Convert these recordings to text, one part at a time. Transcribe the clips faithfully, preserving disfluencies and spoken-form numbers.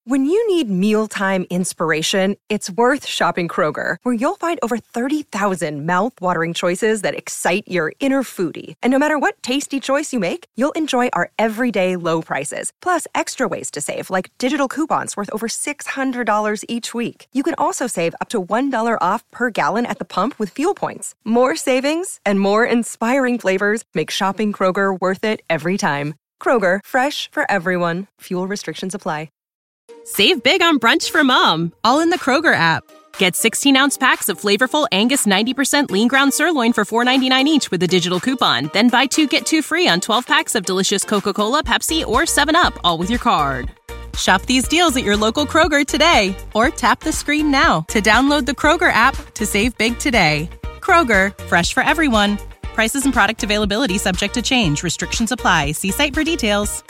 When you need mealtime inspiration, it's worth shopping Kroger, where you'll find over thirty thousand mouth-watering choices that excite your inner foodie. And no matter what tasty choice you make, you'll enjoy our everyday low prices, plus extra ways to save, like digital coupons worth over six hundred dollars each week. You can also save up to one dollar off per gallon at the pump with fuel points. More savings and more inspiring flavors make shopping Kroger worth it every time. Kroger, fresh for everyone. Fuel restrictions apply. Save big on brunch for mom, all in the Kroger app. Get sixteen-ounce packs of flavorful Angus ninety percent lean ground sirloin for four ninety-nine each with a digital coupon. Then buy two, get two free on twelve packs of delicious Coca-Cola, Pepsi, or seven up, all with your card. Shop these deals at your local Kroger today, or tap the screen now to download the Kroger app to save big today. Kroger, fresh for everyone. Prices and product availability subject to change. Restrictions apply. See site for details.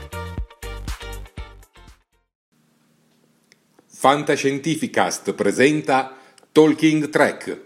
Fantascientificast presenta Talking Trek.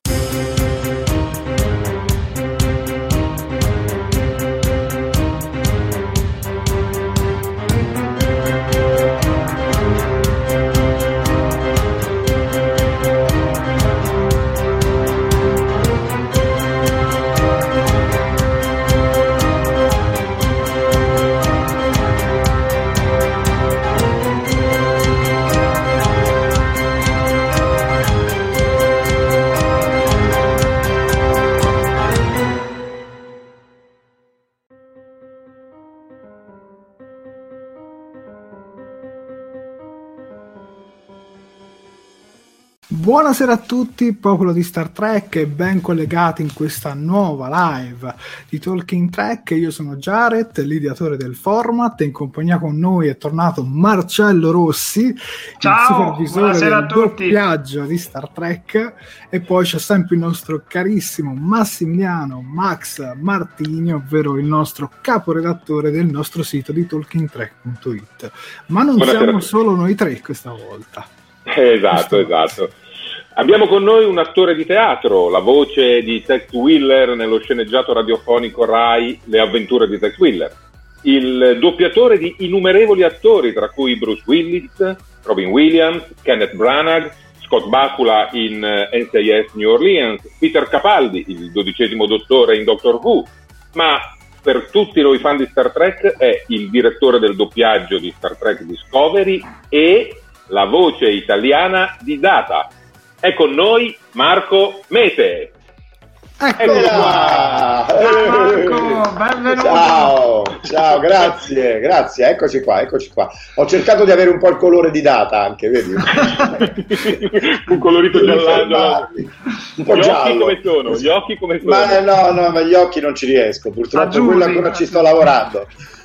Buonasera a tutti, popolo di Star Trek, e ben collegati in questa nuova live di Talking Trek. Io sono Jared, l'ideatore del format, e in compagnia con noi è tornato Marcello Rossi, ciao, il supervisore del a tutti. doppiaggio di Star Trek, e poi c'è sempre il nostro carissimo Massimiliano Max Martini, ovvero il nostro caporedattore del nostro sito di talking trek punto it. Ma non Buonasera. Siamo solo noi tre questa volta. Esatto, esatto. Abbiamo con noi un attore di teatro, la voce di Tex Willer nello sceneggiato radiofonico Rai Le avventure di Tex Willer, il doppiatore di innumerevoli attori, tra cui Bruce Willis, Robin Williams, Kenneth Branagh, Scott Bakula in N C I S New Orleans, Peter Capaldi, il dodicesimo dottore in Doctor Who, ma per tutti noi fan di Star Trek è il direttore del doppiaggio di Star Trek Discovery e la voce italiana di Data. È con noi Marco Mete. Eccolo qua! Ciao Marco, benvenuto! Ciao, ciao, grazie, grazie, eccoci qua, eccoci qua. Ho cercato di avere un po' il colore di Data anche, vedi? Un colorito giallano. Un po' gli giallo. Occhi come sono? Gli occhi come sono? Ma no, no, ma gli occhi non ci riesco, purtroppo Aggiungi, quello ancora ci sto lavorando.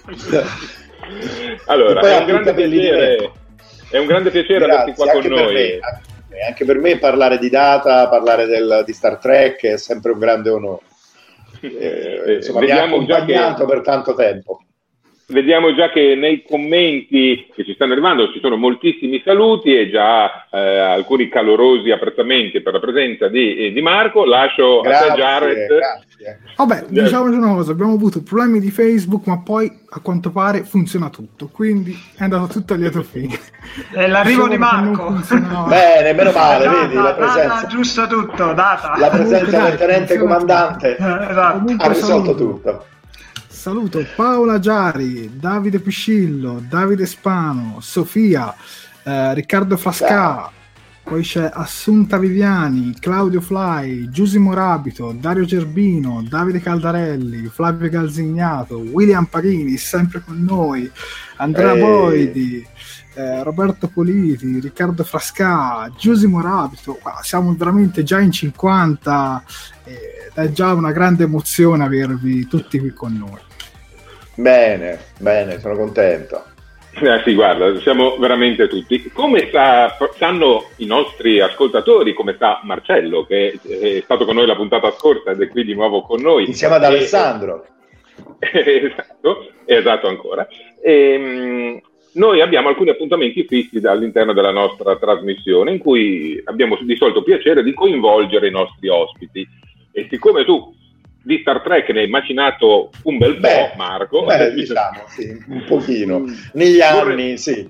Allora, è un grande piacere, è un grande piacere averti qua con noi. Anche per me parlare di Data, parlare del, di Star Trek è sempre un grande onore. Eh, insomma, mi ha accompagnato che... per tanto tempo. Vediamo già che nei commenti che ci stanno arrivando ci sono moltissimi saluti e già eh, alcuni calorosi apprezzamenti per la presenza di, di Marco. Lascio grazie, a te, Jared. Grazie. Vabbè, diciamoci una cosa, abbiamo avuto problemi di Facebook, ma poi a quanto pare funziona tutto, quindi è andato tutto a lieto fine. È l'arrivo di Marco. Bene, meno male, data, vedi la presenza. Data, giusto tutto, data. La presenza del tenente comandante esatto. ha risolto tutto. Saluto Paola Giari, Davide Piscillo, Davide Spano, Sofia, eh, Riccardo Frasca, ciao. Poi c'è Assunta Viviani, Claudio Fly, Giusimo Rabito, Dario Gerbino, Davide Caldarelli, Flavio Galzignato, William Paghini, sempre con noi, Andrea Ehi. Boidi, eh, Roberto Politi, Riccardo Frasca, Giusimo Rabito. Wow, siamo veramente già in cinquanta, eh, è già una grande emozione avervi tutti qui con noi. Bene, bene, sono contento. Eh sì, guarda, siamo veramente tutti. Come sta, sanno i nostri ascoltatori, come sta Marcello, che è stato con noi la puntata scorsa ed è qui di nuovo con noi. Insieme ad Alessandro. Esatto, esatto ancora. E, noi abbiamo alcuni appuntamenti fissi all'interno della nostra trasmissione in cui abbiamo di solito piacere di coinvolgere i nostri ospiti. E siccome tu di Star Trek ne hai macinato un bel po', beh, Marco. Beh, diciamo, sì, un pochino. Negli anni, vorrei, sì.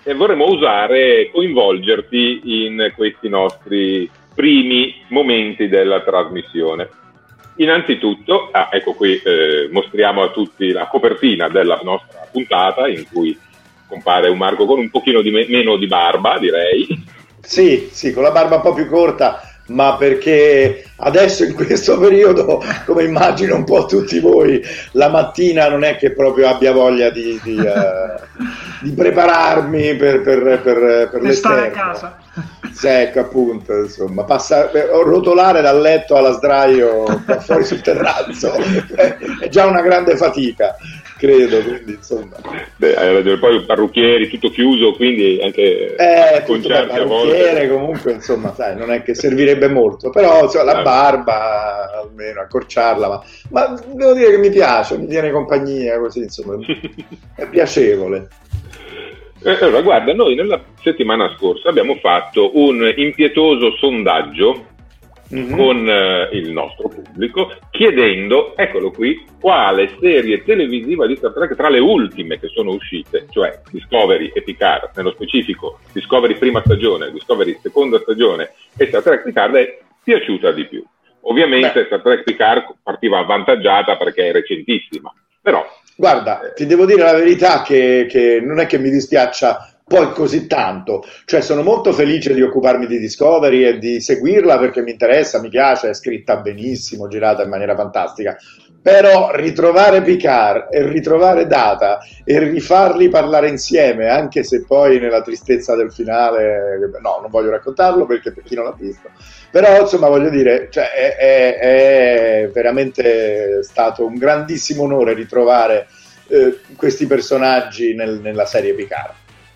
e vorremmo usare, coinvolgerti in questi nostri primi momenti della trasmissione. Innanzitutto, ah, ecco qui, eh, mostriamo a tutti la copertina della nostra puntata, in cui compare un Marco con un pochino di me- meno di barba, direi. Sì, sì, con la barba un po' più corta, ma perché adesso in questo periodo, come immagino un po' tutti voi, la mattina non è che proprio abbia voglia di, di, uh, di prepararmi per, per, per, per, per stare a casa. Sì, ecco, appunto, insomma, passa, rotolare dal letto alla sdraio qua fuori sul terrazzo è già una grande fatica, credo, quindi insomma. Beh, hai ragione, poi i parrucchieri, tutto chiuso, quindi anche eh, concerti a volte. Comunque, insomma, sai, non è che servirebbe molto, però insomma, la barba, almeno accorciarla, ma, ma devo dire che mi piace, mi tiene compagnia, così, insomma, è piacevole. Allora, guarda, noi nella settimana scorsa abbiamo fatto un impietoso sondaggio mm-hmm. con eh, il nostro pubblico, chiedendo, eccolo qui, quale serie televisiva di Star Trek tra le ultime che sono uscite, cioè Discovery e Picard, nello specifico Discovery prima stagione, Discovery seconda stagione e Star Trek Picard, è piaciuta di più. Ovviamente Beh. Star Trek Picard partiva avvantaggiata perché è recentissima, però... Guarda, ti devo dire la verità che, che non è che mi dispiaccia poi così tanto, cioè sono molto felice di occuparmi di Discovery e di seguirla perché mi interessa, mi piace, è scritta benissimo, girata in maniera fantastica, però ritrovare Picard e ritrovare Data e rifarli parlare insieme, anche se poi nella tristezza del finale, no, non voglio raccontarlo perché per chi non l'ha visto, però insomma voglio dire, cioè, è, è, è veramente stato un grandissimo onore ritrovare eh, questi personaggi nel, nella serie Picard.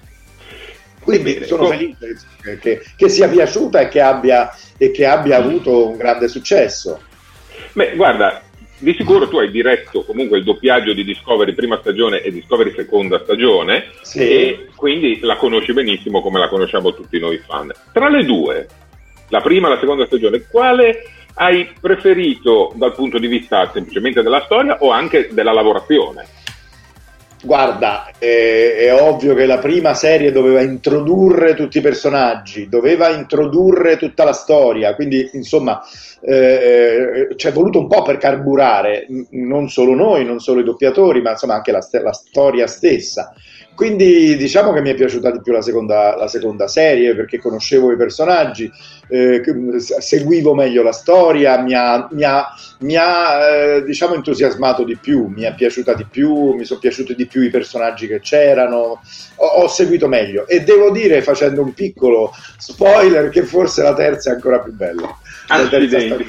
Quindi Bene, sono com- felice che, che sia piaciuta e che abbia, e che abbia avuto un grande successo. Beh, guarda, di sicuro tu hai diretto comunque il doppiaggio di Discovery prima stagione e Discovery seconda stagione, sì. E quindi la conosci benissimo come la conosciamo tutti noi fan. Tra le due, la prima e la seconda stagione, quale hai preferito dal punto di vista semplicemente della storia o anche della lavorazione? Guarda, è, è ovvio che la prima serie doveva introdurre tutti i personaggi, doveva introdurre tutta la storia, quindi insomma eh, ci è voluto un po' per carburare, non solo noi, non solo i doppiatori, ma insomma anche la, st- la storia stessa. Quindi diciamo che mi è piaciuta di più la seconda, la seconda serie perché conoscevo i personaggi, eh, seguivo meglio la storia, mi ha, mi ha, mi ha eh, diciamo entusiasmato di più, mi è piaciuta di più, mi sono piaciuti di più i personaggi che c'erano, ho, ho seguito meglio e devo dire, facendo un piccolo spoiler, che forse la terza è ancora più bella. Accidenti.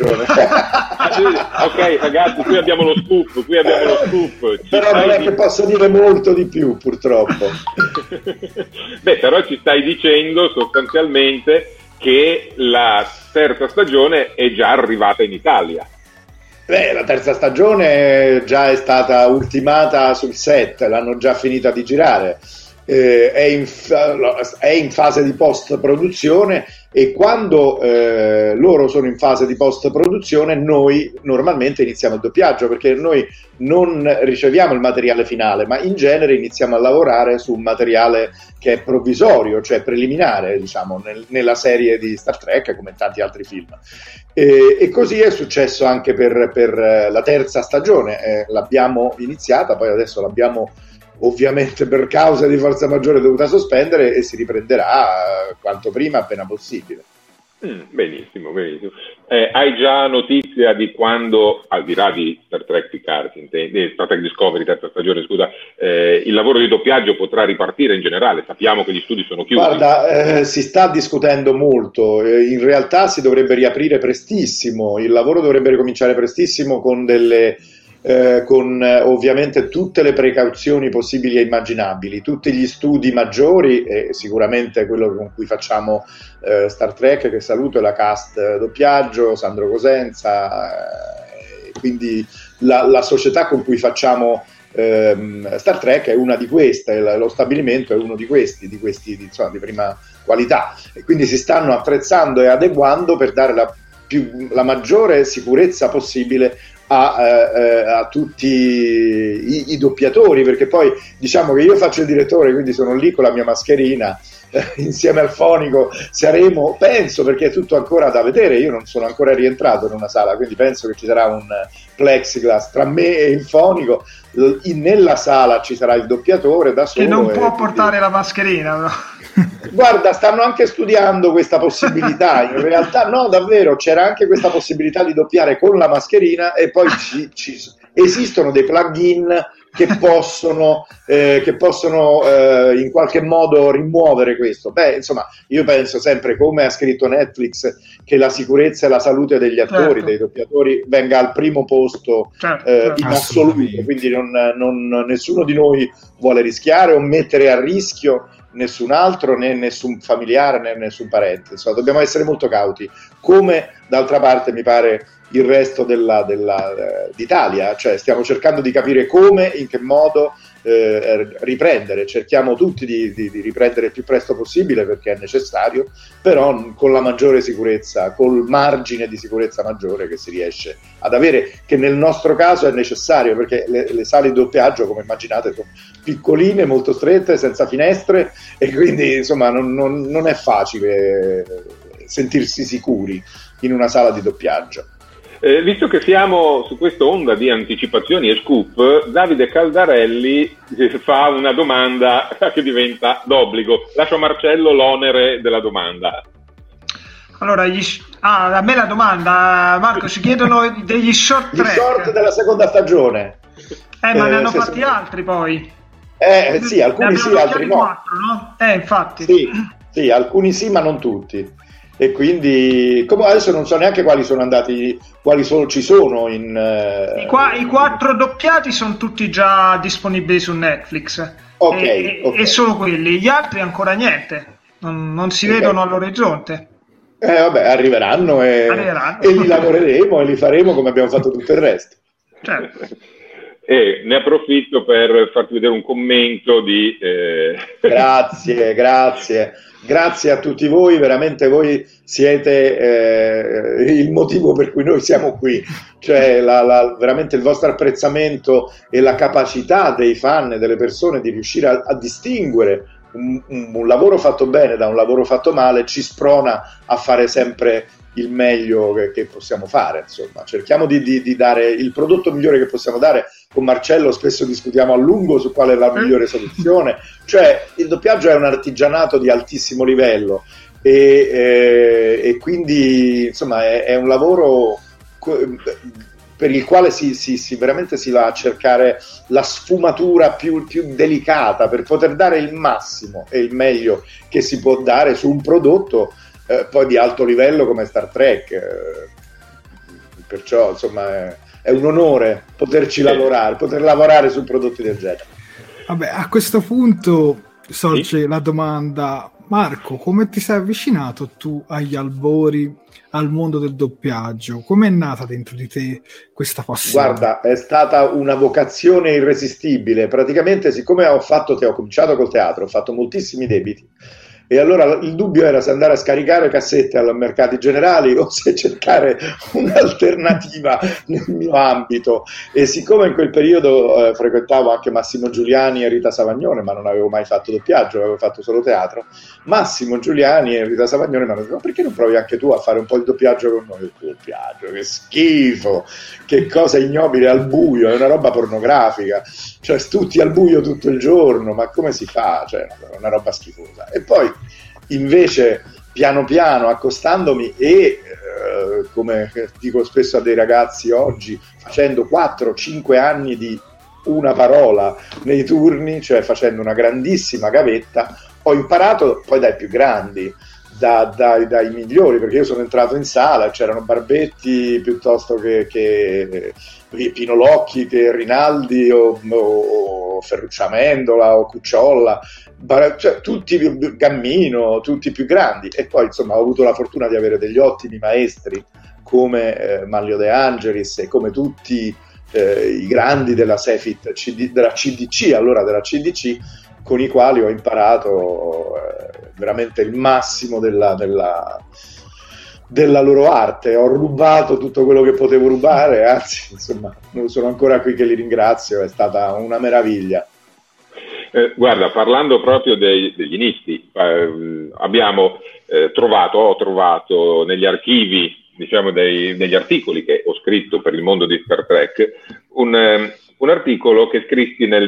Ok ragazzi, qui abbiamo lo scoop, qui abbiamo lo scoop. Ci però non è di... che posso dire molto di più purtroppo. Beh, però ci stai dicendo sostanzialmente che la terza stagione è già arrivata in Italia. Beh, la terza stagione già è stata ultimata sul set, l'hanno già finita di girare, eh, è, in fa- è in fase di post produzione. E quando eh, loro sono in fase di post-produzione, noi normalmente iniziamo il doppiaggio, perché noi non riceviamo il materiale finale, ma in genere iniziamo a lavorare su un materiale che è provvisorio, cioè preliminare, diciamo, nel, nella serie di Star Trek, come in tanti altri film. E, e così è successo anche per, per la terza stagione. Eh, l'abbiamo iniziata, poi adesso l'abbiamo ovviamente per causa di forza maggiore dovuta sospendere e si riprenderà quanto prima, appena possibile. Mm, benissimo, benissimo. Eh, hai già notizia di quando, al di là di Star Trek Picard, di Star Trek Discovery, terza stagione, scusa, eh, il lavoro di doppiaggio potrà ripartire in generale? Sappiamo che gli studi sono chiusi. Guarda, eh, si sta discutendo molto, eh, in realtà si dovrebbe riaprire prestissimo, il lavoro dovrebbe ricominciare prestissimo con delle... Eh, con eh, ovviamente tutte le precauzioni possibili e immaginabili, tutti gli studi maggiori e sicuramente quello con cui facciamo eh, Star Trek, che saluto, è la cast eh, doppiaggio, Sandro Cosenza, eh, quindi la, la società con cui facciamo ehm, Star Trek è una di queste, lo stabilimento è uno di questi, di questi di, insomma, di prima qualità, e quindi si stanno attrezzando e adeguando per dare la più, la maggiore sicurezza possibile a, eh, a tutti i, i doppiatori, perché poi diciamo che io faccio il direttore, quindi sono lì con la mia mascherina insieme al fonico. Saremo, penso, perché è tutto ancora da vedere, io non sono ancora rientrato in una sala, quindi penso che ci sarà un plexiglass tra me e il fonico. In, nella sala ci sarà il doppiatore da solo, che non può quindi... portare la mascherina, no? Guarda, stanno anche studiando questa possibilità, in realtà no, davvero, c'era anche questa possibilità di doppiare con la mascherina, e poi ci, ci, esistono dei plugin che possono, eh, che possono eh, in qualche modo rimuovere questo. Beh, insomma, io penso sempre, come ha scritto Netflix, che la sicurezza e la salute degli attori, certo, dei doppiatori, venga al primo posto, certo, eh, certo, in assoluto, quindi non, non, nessuno di noi vuole rischiare o mettere a rischio nessun altro, né nessun familiare, né nessun parente. Insomma, dobbiamo essere molto cauti, come d'altra parte mi pare il resto della, della, eh, d'Italia, cioè stiamo cercando di capire come, in che modo eh, riprendere, cerchiamo tutti di, di, di riprendere il più presto possibile, perché è necessario, però con la maggiore sicurezza, col margine di sicurezza maggiore che si riesce ad avere, che nel nostro caso è necessario, perché le, le sale di doppiaggio, come immaginate, sono piccoline, molto strette, senza finestre, e quindi insomma non, non, non è facile sentirsi sicuri in una sala di doppiaggio. Eh, visto che siamo su questa onda di anticipazioni e scoop, Davide Caldarelli fa una domanda che diventa d'obbligo. Lascio a Marcello l'onere della domanda. Allora, gli, ah, a me la domanda, Marco, ci chiedono degli short track. Gli short della seconda stagione. Eh, ma eh, ne hanno se fatti se... altri poi. Eh, sì, alcuni sì, altri no. Quattro, no? Eh, infatti. Sì, sì, alcuni sì, ma non tutti. E quindi, come adesso non so neanche quali sono andati, quali sono, ci sono in uh... I, qua, i quattro doppiati sono tutti già disponibili su Netflix. Ok, e, okay. E solo quelli, gli altri ancora niente, non, non si okay. vedono all'orizzonte. Eh vabbè, arriveranno e, arriveranno e li lavoreremo e li faremo come abbiamo fatto tutto il resto. Certo. E ne approfitto per farti vedere un commento di eh... grazie, grazie. Grazie a tutti voi, veramente voi siete eh, il motivo per cui noi siamo qui, cioè la, la, veramente il vostro apprezzamento e la capacità dei fan e delle persone di riuscire a, a distinguere un, un, un lavoro fatto bene da un lavoro fatto male ci sprona a fare sempre il meglio che, che possiamo fare, insomma cerchiamo di, di, di dare il prodotto migliore che possiamo dare. Con Marcello spesso discutiamo a lungo su qual è la migliore soluzione, cioè il doppiaggio è un artigianato di altissimo livello e, eh, e quindi insomma è, è un lavoro per il quale si, si, si veramente si va a cercare la sfumatura più, più delicata per poter dare il massimo e il meglio che si può dare su un prodotto Eh, poi di alto livello come Star Trek, eh, perciò insomma è, è un onore poterci lavorare, poter lavorare su prodotti del genere. Vabbè, a questo punto sorge sì? la domanda: Marco, come ti sei avvicinato tu agli albori, al mondo del doppiaggio? Come è nata dentro di te questa passione? Guarda, è stata una vocazione irresistibile. Praticamente, siccome ho fatto, te, ho cominciato col teatro, ho fatto moltissimi debiti. E allora il dubbio era se andare a scaricare cassette ai mercati generali o se cercare un'alternativa nel mio ambito. E siccome in quel periodo eh, frequentavo anche Massimo Giuliani e Rita Savagnone, ma non avevo mai fatto doppiaggio, avevo fatto solo teatro, Massimo Giuliani e Rita Savagnone mi hanno detto: ma perché non provi anche tu a fare un po' di doppiaggio con noi? Il doppiaggio, che schifo, che cosa ignobile, al buio, è una roba pornografica, cioè tutti al buio tutto il giorno, ma come si fa? Cioè è una roba schifosa. E poi invece piano piano accostandomi e eh, come dico spesso a dei ragazzi oggi, facendo quattro cinque anni di una parola nei turni, cioè facendo una grandissima gavetta, ho imparato poi dai più grandi, da, dai, dai migliori, perché io sono entrato in sala, c'erano Barbetti piuttosto che, che Pino Locchi, che Rinaldi o, o Ferruccio Amendola o Cucciolla, cioè tutti Gammino, tutti più grandi. E poi insomma ho avuto la fortuna di avere degli ottimi maestri come eh, Manlio De Angelis e come tutti eh, i grandi della Cefit, C D, della C D C, allora della C D C, con i quali ho imparato eh, veramente il massimo della, della, della loro arte, ho rubato tutto quello che potevo rubare, anzi insomma sono ancora qui che li ringrazio, è stata una meraviglia. Eh, guarda, parlando proprio dei, degli inizi, eh, abbiamo eh, trovato, ho trovato negli archivi, diciamo, dei, degli articoli che ho scritto per il mondo di Star Trek, un, eh, un articolo che scrissi nel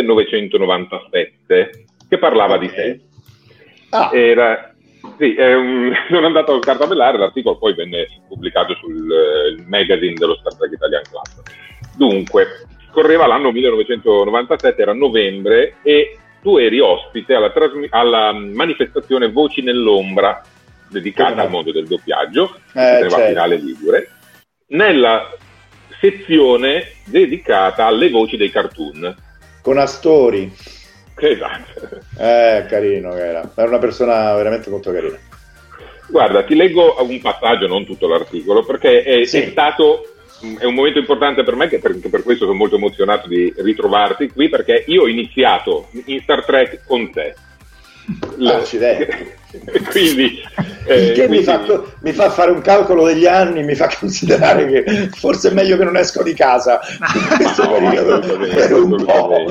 millenovecentonovantasette che parlava okay. di te. Ah. Era... Sì, um, sono andato a scartabellare, l'articolo poi venne pubblicato sul uh, magazine dello Star Trek Italian Club. Dunque, correva l'anno millenovecentonovantasette, era novembre, e tu eri ospite alla, trasmi- alla manifestazione Voci nell'ombra, dedicata no. al mondo del doppiaggio, eh, che certo. finale Ligure, nella sezione dedicata alle voci dei cartoon. Con Astori. Esatto. Eh, carino era. Era una persona veramente molto carina. Guarda, ti leggo un passaggio, non tutto l'articolo, perché è, sì. è stato è un momento importante per me, che per, che per questo sono molto emozionato di ritrovarti qui, perché io ho iniziato in Star Trek con te. Accidenti. quindi, eh, che quindi... Mi, fa, mi fa fare un calcolo degli anni, mi fa considerare che forse è meglio che non esco di casa in questo no, periodo per un po'.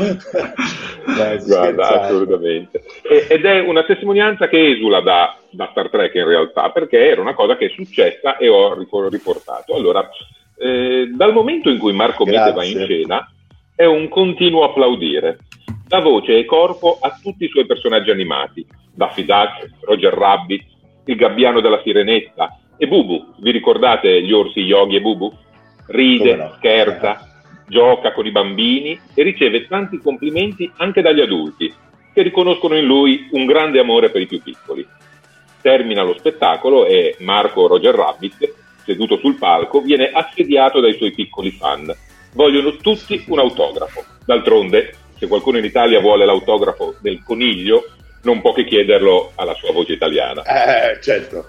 Dai, guarda, assolutamente. E, ed è una testimonianza che esula da, da Star Trek in realtà, perché era una cosa che è successa e ho riportato. Allora, eh, dal momento in cui Marco Mete va in scena è un continuo applaudire. Dà voce e corpo a tutti i suoi personaggi animati, Daffy Duck, Roger Rabbit, il gabbiano della Sirenetta e Bubu. Vi ricordate gli orsi Yogi e Bubu? Ride, no? scherza, gioca con i bambini e riceve tanti complimenti anche dagli adulti, che riconoscono in lui un grande amore per i più piccoli. Termina lo spettacolo e Marco Roger Rabbit, seduto sul palco, viene assediato dai suoi piccoli fan. Vogliono tutti un autografo. D'altronde, se qualcuno in Italia vuole l'autografo del coniglio, non può che chiederlo alla sua voce italiana. Eh, certo.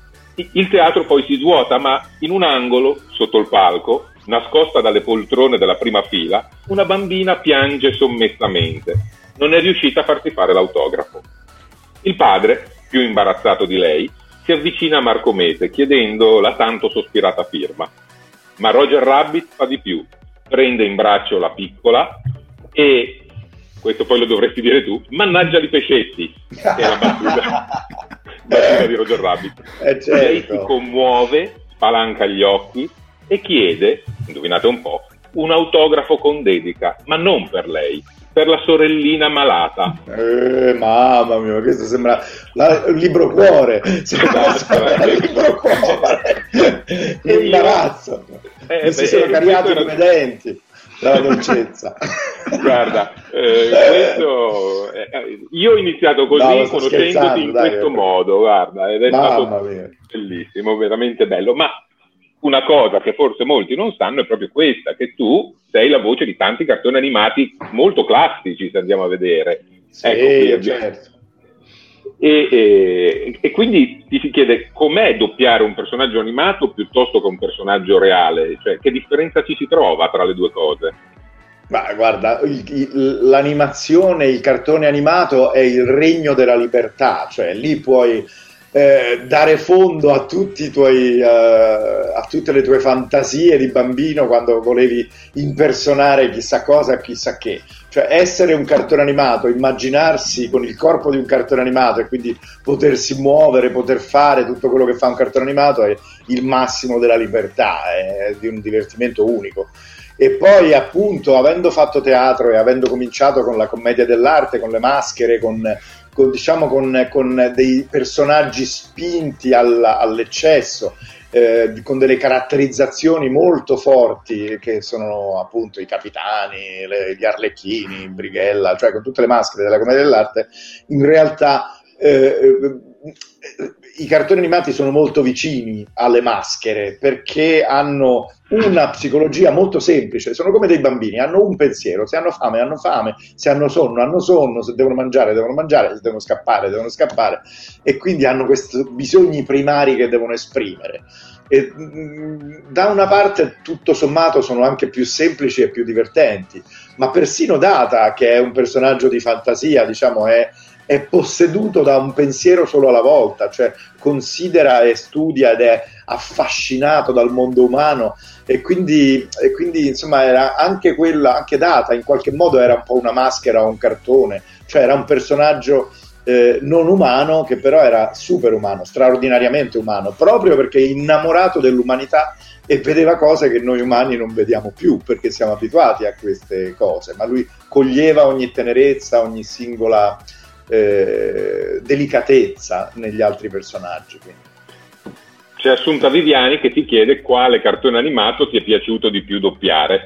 Il teatro poi si svuota, ma in un angolo, sotto il palco, nascosta dalle poltrone della prima fila, una bambina piange sommessamente. Non è riuscita a farsi fare l'autografo. Il padre, più imbarazzato di lei, si avvicina a Marco Mete chiedendo la tanto sospirata firma. Ma Roger Rabbit fa di più. Prende in braccio la piccola e... questo poi lo dovresti dire tu, mannaggia i pescetti, è la battuta, battuta di Roger Rabbit. Eh, certo. Lei si commuove, spalanca gli occhi e chiede, indovinate un po', un autografo con dedica, ma non per lei, per la sorellina malata. Eh, mamma mia, questo sembra la, il libro cuore, sembra il libro cuore, che imbarazzo, eh, mi si sono cariati era... come denti. La dolcezza. Guarda, eh, questo, eh, io ho iniziato così, no, conoscendoti in dai, questo dai, modo, guarda, ed è stato mia. bellissimo, veramente bello. Ma una cosa che forse molti non sanno è proprio questa, che tu sei la voce di tanti cartoni animati molto classici, se andiamo a vedere. Sì, ecco, certo. E, e, e quindi ti si chiede com'è doppiare un personaggio animato piuttosto che un personaggio reale, cioè che differenza ci si trova tra le due cose? Ma guarda, il, il, l'animazione, il cartone animato è il regno della libertà, cioè lì puoi eh, dare fondo a tutti i tuoi uh, a tutte le tue fantasie di bambino quando volevi impersonare chissà cosa, chissà che. Cioè essere un cartone animato, immaginarsi con il corpo di un cartone animato e quindi potersi muovere, poter fare tutto quello che fa un cartone animato è il massimo della libertà, è di un divertimento unico. E poi appunto, avendo fatto teatro e avendo cominciato con la commedia dell'arte, con le maschere, con, con diciamo con, con dei personaggi spinti all, all'eccesso, Eh, con delle caratterizzazioni molto forti che sono appunto i capitani, le, gli arlecchini, Brighella, cioè con tutte le maschere della commedia dell'arte, in realtà eh, i cartoni animati sono molto vicini alle maschere perché hanno una psicologia molto semplice, sono come dei bambini, hanno un pensiero, se hanno fame hanno fame, se hanno sonno hanno sonno, se devono mangiare devono mangiare, se devono scappare devono scappare, e quindi hanno questi bisogni primari che devono esprimere. E, da una parte tutto sommato sono anche più semplici e più divertenti, ma persino Data, che è un personaggio di fantasia, diciamo è, è posseduto da un pensiero solo alla volta, cioè considera e studia ed è affascinato dal mondo umano, e quindi, e quindi insomma era anche quella, anche Data in qualche modo era un po' una maschera o un cartone, cioè era un personaggio eh, non umano che però era super umano, straordinariamente umano, proprio perché innamorato dell'umanità e vedeva cose che noi umani non vediamo più perché siamo abituati a queste cose, ma lui coglieva ogni tenerezza, ogni singola eh, delicatezza negli altri personaggi. Quindi. C'è Assunta Viviani che ti chiede quale cartone animato ti è piaciuto di più doppiare.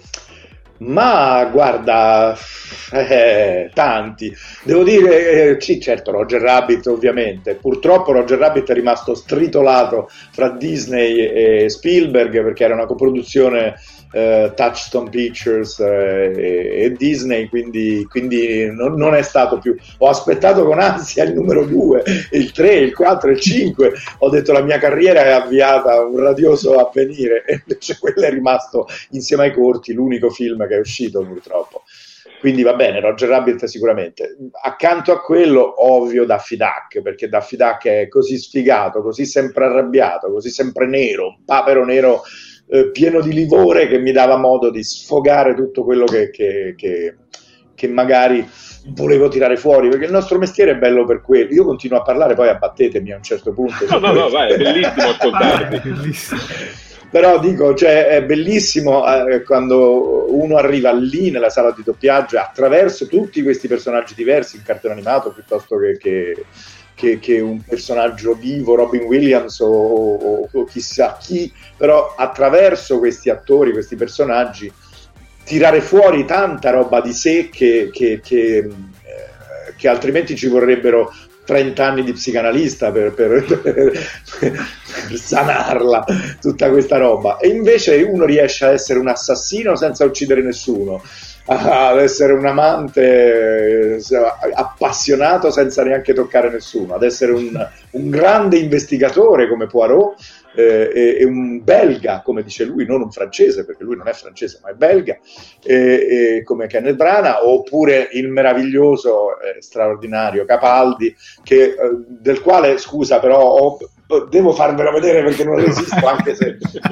Ma guarda, eh, tanti. Devo dire, eh, sì, certo, Roger Rabbit ovviamente. Purtroppo Roger Rabbit è rimasto stritolato fra Disney e Spielberg perché era una coproduzione eh, Touchstone Pictures eh, e, e Disney, quindi, quindi non, non è stato più. Ho aspettato con ansia il numero due, il tre, il quattro, il cinque. Ho detto la mia carriera è avviata a un radioso avvenire, e invece quello è rimasto insieme ai corti l'unico film che è uscito purtroppo. Quindi va bene, Roger Rabbit sicuramente. Accanto a quello, ovvio, Daffy Duck, perché Daffy Duck è così sfigato, così sempre arrabbiato, così sempre nero, un papero nero eh, pieno di livore che mi dava modo di sfogare tutto quello che, che, che, che magari volevo tirare fuori, perché il nostro mestiere è bello per quello. Io continuo a parlare, poi abbattetemi a un certo punto. No, no, no, vai, è bellissimo ascoltarti. Bellissimo. Però dico, cioè, è bellissimo eh, quando uno arriva lì nella sala di doppiaggio attraverso tutti questi personaggi diversi in cartone animato, piuttosto che, che, che, che un personaggio vivo, Robin Williams o, o, o chissà chi, però attraverso questi attori, questi personaggi, tirare fuori tanta roba di sé che, che, che, eh, che altrimenti ci vorrebbero trenta anni di psicanalista per, per, per, per sanarla, tutta questa roba. E invece uno riesce a essere un assassino senza uccidere nessuno, ad essere un amante appassionato senza neanche toccare nessuno, ad essere un, un grande investigatore come Poirot, eh, e, e un belga, come dice lui, non un francese, perché lui non è francese ma è belga, e, e come Kenneth Branagh, oppure il meraviglioso, eh, straordinario Capaldi, che, eh, del quale, scusa, però ho, devo farvelo vedere perché non resisto, anche se...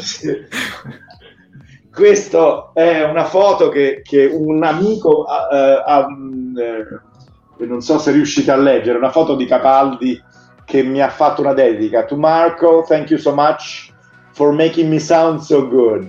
Questo è una foto che, che un amico ha, ha, eh, non so se riuscite a leggere, una foto di Capaldi che mi ha fatto una dedica. To Marco, thank you so much for making me sound so good.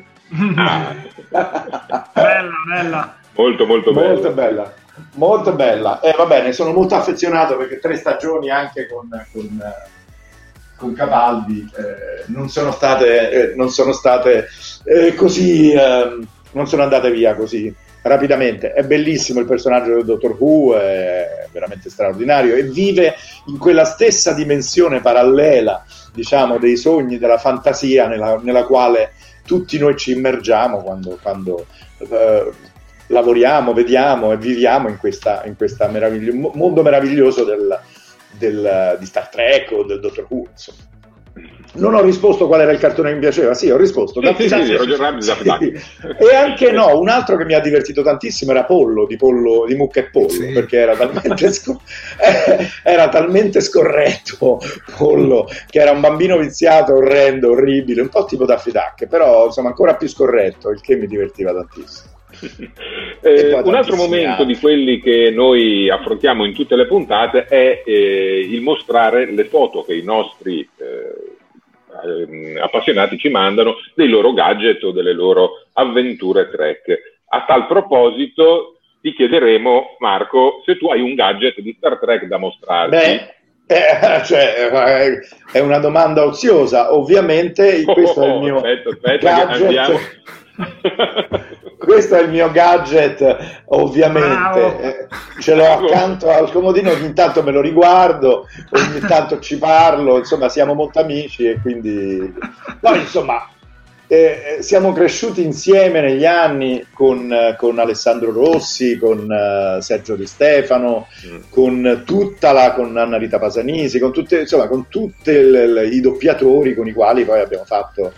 Bella, bella. Molto, molto bella. Molto bella. Molto bella. E eh, va bene, sono molto affezionato perché tre stagioni anche con... con con Capaldi eh, non sono state eh, non sono state eh, così eh, non sono andate via così rapidamente. È bellissimo il personaggio del Doctor Who, è veramente straordinario e vive in quella stessa dimensione parallela, diciamo, dei sogni, della fantasia nella, nella quale tutti noi ci immergiamo quando, quando eh, lavoriamo, vediamo e viviamo in questa in questa meravigli- mondo meraviglioso del Del, di Star Trek o del Doctor Who, insomma. Non ho risposto qual era il cartone che mi piaceva. Sì, ho risposto sì, sì, sì, Roger Rabbit, sì. E anche no, un altro che mi ha divertito tantissimo era Pollo, di Pollo, di Mucca e Pollo, sì. Perché era talmente, scor- era talmente scorretto Pollo, che era un bambino viziato, orrendo, orribile, un po' tipo Daffy Duck, però insomma ancora più scorretto, il che mi divertiva tantissimo. Eh, un altro momento di quelli che noi affrontiamo in tutte le puntate è eh, il mostrare le foto che i nostri eh, appassionati ci mandano dei loro gadget o delle loro avventure Trek. A tal proposito ti chiederemo, Marco, se tu hai un gadget di Star Trek da mostrarci. Beh, eh, cioè, è una domanda oziosa, ovviamente. Oh, questo è il mio aspetta, aspetta, gadget. Andiamo. Questo è il mio gadget, ovviamente. Eh, ce l'ho accanto al comodino, ogni tanto me lo riguardo, ogni tanto ci parlo, insomma siamo molto amici e quindi poi insomma eh, siamo cresciuti insieme negli anni con, con Alessandro Rossi, con uh, Sergio Di Stefano, mm. con tutta la con Anna Rita Pasanisi, con tutte, insomma con tutti i doppiatori con i quali poi abbiamo fatto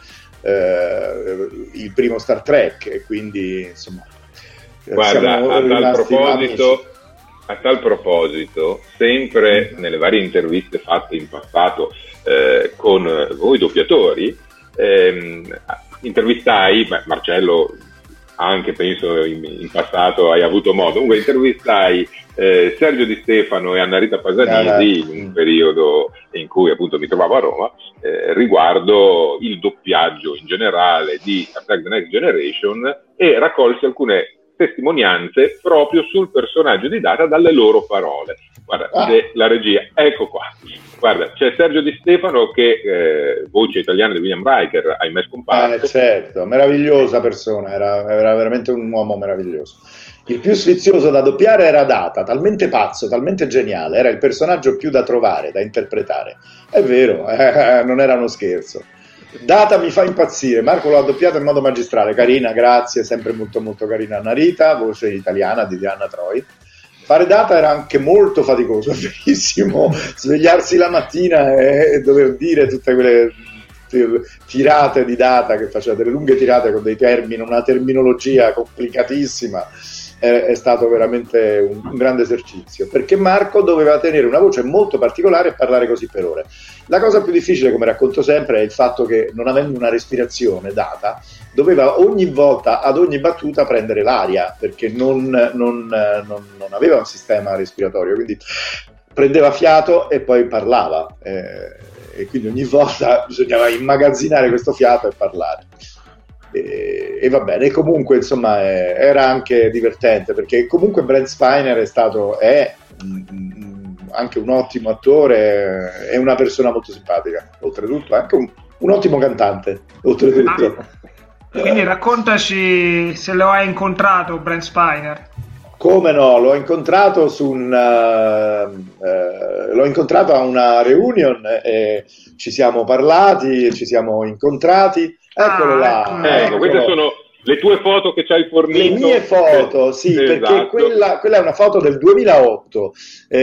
Uh, il primo Star Trek, e quindi insomma guarda, a tal proposito a tal proposito, sempre nelle varie interviste fatte in passato eh, con voi doppiatori, ehm, intervistai, beh, Marcello anche penso in, in passato hai avuto modo, comunque intervistai eh, Sergio Di Stefano e Anna Rita Pasanisi in un periodo in cui appunto mi trovavo a Roma, eh, riguardo il doppiaggio in generale di Star Trek The Next Generation, e raccolsi alcune testimonianze proprio sul personaggio di Data dalle loro parole. Guarda, ah. la regia, ecco qua. Guarda, c'è Sergio Di Stefano che, eh, voce italiana di William Riker, ahimè scomparso. Eh, certo, meravigliosa persona, era, era veramente un uomo meraviglioso. Il più sfizioso da doppiare era Data, talmente pazzo, talmente geniale, era il personaggio più da trovare, da interpretare. È vero, eh, non era uno scherzo. Data mi fa impazzire, Marco l'ha doppiato in modo magistrale, carina, grazie, sempre molto molto carina Anna Rita, voce italiana di Diana Troy. Fare Data era anche molto faticoso, è verissimo, svegliarsi la mattina e, e dover dire tutte quelle tirate di Data, che faceva delle lunghe tirate con dei termini, una terminologia complicatissima, è, è stato veramente un, un grande esercizio, perché Marco doveva tenere una voce molto particolare e parlare così per ore. La cosa più difficile, come racconto sempre, è il fatto che, non avendo una respirazione Data, doveva ogni volta, ad ogni battuta, prendere l'aria, perché non, non, non, non aveva un sistema respiratorio, quindi prendeva fiato e poi parlava, eh, e quindi ogni volta bisognava immagazzinare questo fiato e parlare. E, e va bene, comunque insomma eh, era anche divertente, perché comunque Brent Spiner è stato, è mm, anche un ottimo attore, è una persona molto simpatica, oltretutto anche un, un ottimo cantante, oltretutto. Ah. Quindi raccontaci se lo hai incontrato Brent Spiner. Come no, l'ho incontrato su un uh, uh, l'ho incontrato a una reunion e ci siamo parlati, ci siamo incontrati. Eccolo ah, là. Ecco, ecco, queste sono le tue foto che ci hai fornito. Le mie foto, sì, esatto. Perché quella, quella è una foto del duemilaotto,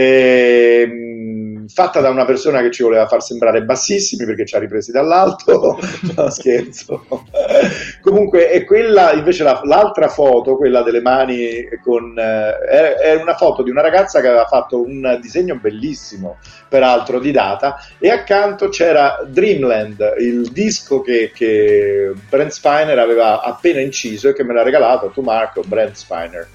eh, fatta da una persona che ci voleva far sembrare bassissimi perché ci ha ripresi dall'alto. No, scherzo. Comunque è quella, invece la, l'altra foto, quella delle mani con eh, è, è una foto di una ragazza che aveva fatto un disegno bellissimo, peraltro di Data, e accanto c'era Dreamland, il disco che, che Brent Spiner aveva appena inciso e che me l'ha regalato tu, Marco, Brent Spiner.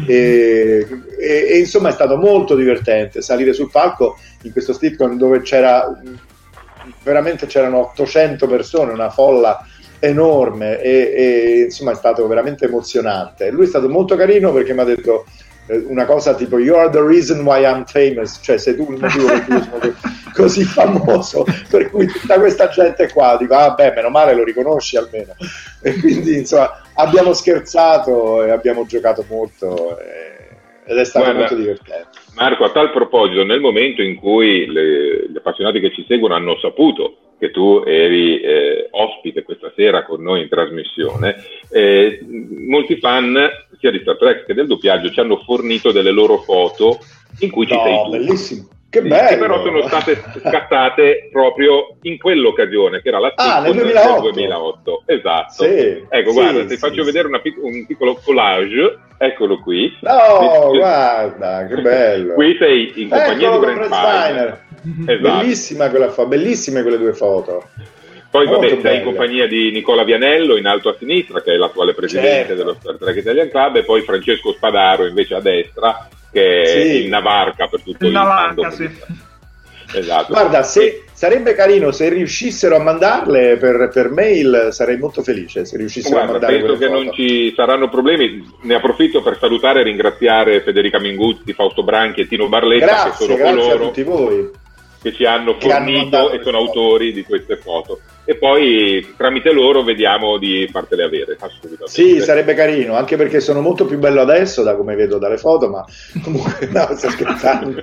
E, e, e insomma è stato molto divertente salire sul palco in questo sitcom dove c'era veramente c'erano ottocento persone, una folla enorme, e, e insomma è stato veramente emozionante. Lui è stato molto carino perché mi ha detto una cosa tipo "You are the reason why I'm famous", cioè sei tu il motivo per cui sono così famoso, per cui tutta questa gente qua, dico ah beh, meno male lo riconosci almeno. E quindi insomma abbiamo scherzato e abbiamo giocato molto e, ed è stato Guarda, molto divertente. Marco, a tal proposito, nel momento in cui le, gli appassionati che ci seguono hanno saputo che tu eri eh, ospite questa sera con noi in trasmissione, eh, molti fan sia di Star Trek che del doppiaggio ci hanno fornito delle loro foto in cui ci no, sei tu. Bellissimo. Che sì, bello! Che però sono state scattate proprio in quell'occasione, che era la ah, nel duemilaotto. del duemilaotto. Esatto. Sì, ecco, sì, guarda, ti sì, faccio sì. vedere una pic- un piccolo collage, eccolo qui. No, guarda, che bello! Qui sei in compagnia Eccolo di Brent Spiner. Esatto. Bellissima quella foto, bellissime quelle due foto. Poi Molto vabbè, sei belle. in compagnia di Nicola Vianello in alto a sinistra, che è l'attuale presidente certo. dello Star Trek Italian Club, e poi Francesco Spadaro invece a destra, che è sì. il Navarca per tutto il il Navarca, sì. Esatto. Guarda, se sarebbe carino se riuscissero a mandarle per, per mail, sarei molto felice se riuscissero Guarda, a mandare penso che foto. non ci saranno problemi. Ne approfitto per salutare e ringraziare Federica Minguzzi, Fausto Branchi e Tino Barletta, grazie, che sono grazie coloro a tutti voi che ci hanno che fornito hanno e sono autori di queste foto, e poi tramite loro vediamo di fartele avere assolutamente. Sì, sarebbe carino, anche perché sono molto più bello adesso da come vedo dalle foto, ma comunque no, sto scherzando.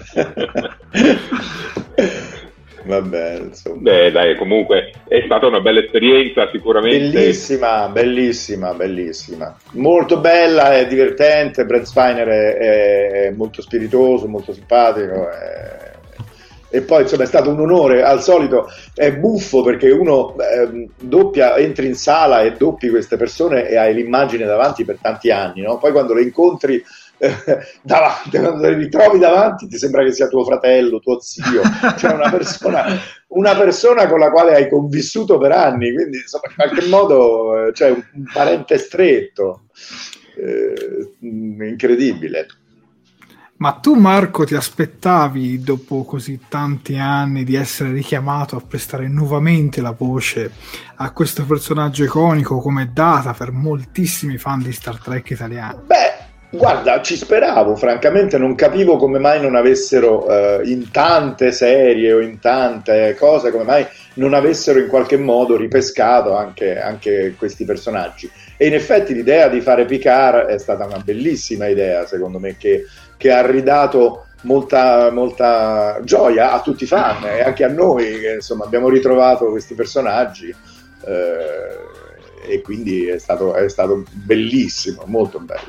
Vabbè, insomma. Beh, dai, comunque è stata una bella esperienza, sicuramente. Bellissima, bellissima, bellissima. Molto bella e divertente. Brent Spiner è, è molto spiritoso, molto simpatico. È, e poi insomma è stato un onore. Al solito è buffo perché uno eh, doppia, entri in sala e doppi queste persone e hai l'immagine davanti per tanti anni, no? Poi quando le incontri eh, davanti, quando le ritrovi davanti ti sembra che sia tuo fratello, tuo zio, cioè una persona, una persona con la quale hai convissuto per anni, quindi insomma in qualche modo cioè un, un parente stretto, eh, incredibile. Ma tu, Marco, ti aspettavi, dopo così tanti anni, di essere richiamato a prestare nuovamente la voce a questo personaggio iconico come Data per moltissimi fan di Star Trek italiani? Beh, guarda, ci speravo, francamente non capivo come mai non avessero, eh, in tante serie o in tante cose, come mai non avessero in qualche modo ripescato anche, anche questi personaggi. E in effetti l'idea di fare Picard è stata una bellissima idea, secondo me, che che ha ridato molta, molta gioia a tutti i fan e anche a noi, che insomma abbiamo ritrovato questi personaggi, eh, e quindi è stato, è stato bellissimo, molto bello.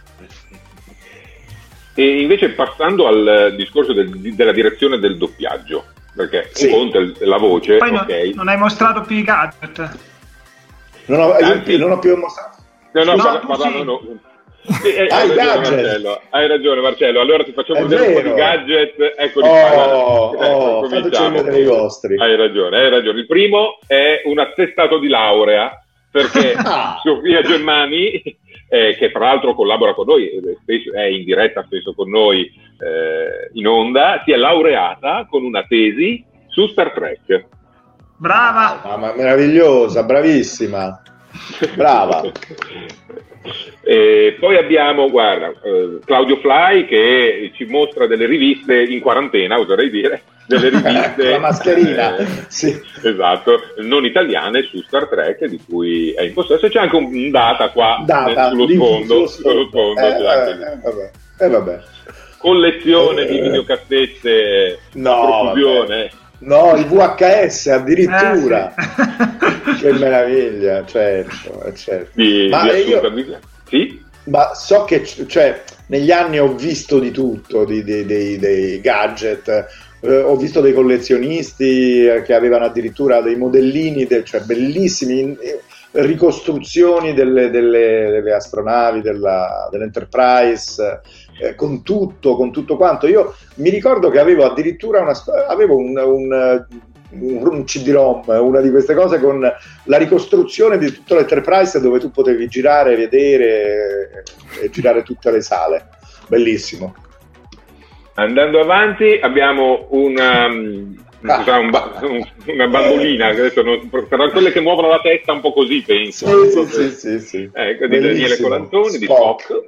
E invece passando al discorso del, della direzione del doppiaggio, perché sì, un conto è la voce, poi okay. non, non hai mostrato più i gadget. Non ho, io, non ho più mostrato. No, no, no, parla, tu parlando, sì. no. Sì, eh, hai, hai, ragione, gadget. Marcello, hai ragione Marcello, allora ti facciamo è vedere vero. un po' di gadget, eccoli oh, qua. Oh, fateci vedere i vostri. Hai ragione, hai ragione. Il primo è un attestato di laurea, perché ah. Sofia Germani, eh, che tra l'altro collabora con noi, spesso, è in diretta spesso con noi eh, in onda, si è laureata con una tesi su Star Trek. Brava! Ah, ma meravigliosa, bravissima, brava. E poi abbiamo, guarda, eh, Claudio Fly che ci mostra delle riviste in quarantena, oserei dire, delle riviste la mascherina, eh, sì. Esatto, non italiane su Star Trek, di cui è in possesso. C'è anche un data qua data, sullo sfondo, sullo sfondo eh, eh, vabbè, eh, vabbè. Collezione eh, di videocassette, no, profusione. No, il V H S addirittura. Eh, sì. Che meraviglia, certo, certo. Di, ma di io sì? Ma so che cioè, negli anni ho visto di tutto, di, di, di, dei gadget, eh, ho visto dei collezionisti che avevano addirittura dei modellini, de, cioè bellissimi, eh, ricostruzioni delle, delle, delle astronavi della, dell'Enterprise, eh, con tutto, con tutto quanto. Io mi ricordo che avevo addirittura una, avevo un, un, un C D-ROM, una di queste cose con la ricostruzione di tutto l'Enterprise, dove tu potevi girare, vedere e, e girare tutte le sale. Bellissimo. Andando avanti abbiamo una, ah, un ba- un, una bambolina, che adesso non, però quelle che muovono la testa un po' così, penso. Sì, sì, sì, sì, sì. Ecco, di Daniele Colantoni, di Spock.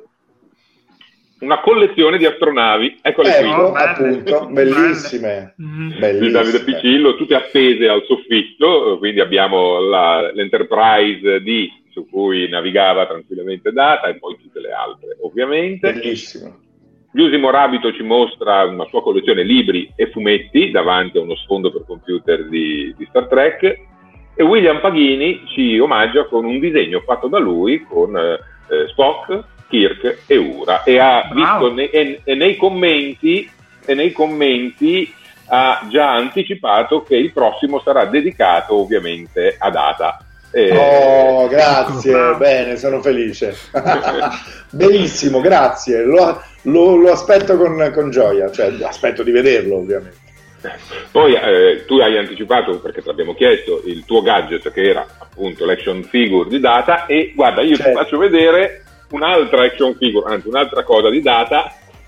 Una collezione di astronavi, eccole ecco, qui. Appunto, bellissime. bellissime. Di Davide Piccillo, tutte appese al soffitto, quindi abbiamo la, l'Enterprise D, su cui navigava tranquillamente Data, e poi tutte le altre, ovviamente. Bellissimo. Giusy Morabito ci mostra una sua collezione libri e fumetti davanti a uno sfondo per computer di, di Star Trek, e William Paghini ci omaggia con un disegno fatto da lui con eh, Spock, Kirk e Uhura, e ha Bravo. visto ne, e, e nei commenti e nei commenti ha già anticipato che il prossimo sarà dedicato ovviamente a Data. Eh, oh, grazie, ecco. Bene, sono felice. Bellissimo, grazie. Lo, lo, lo aspetto con, con gioia, cioè aspetto di vederlo, ovviamente. Poi eh, tu hai anticipato, perché ti abbiamo chiesto, il tuo gadget, che era appunto l'action figure di Data, e guarda, io certo. ti faccio vedere un'altra action figure, anzi un'altra cosa di Data.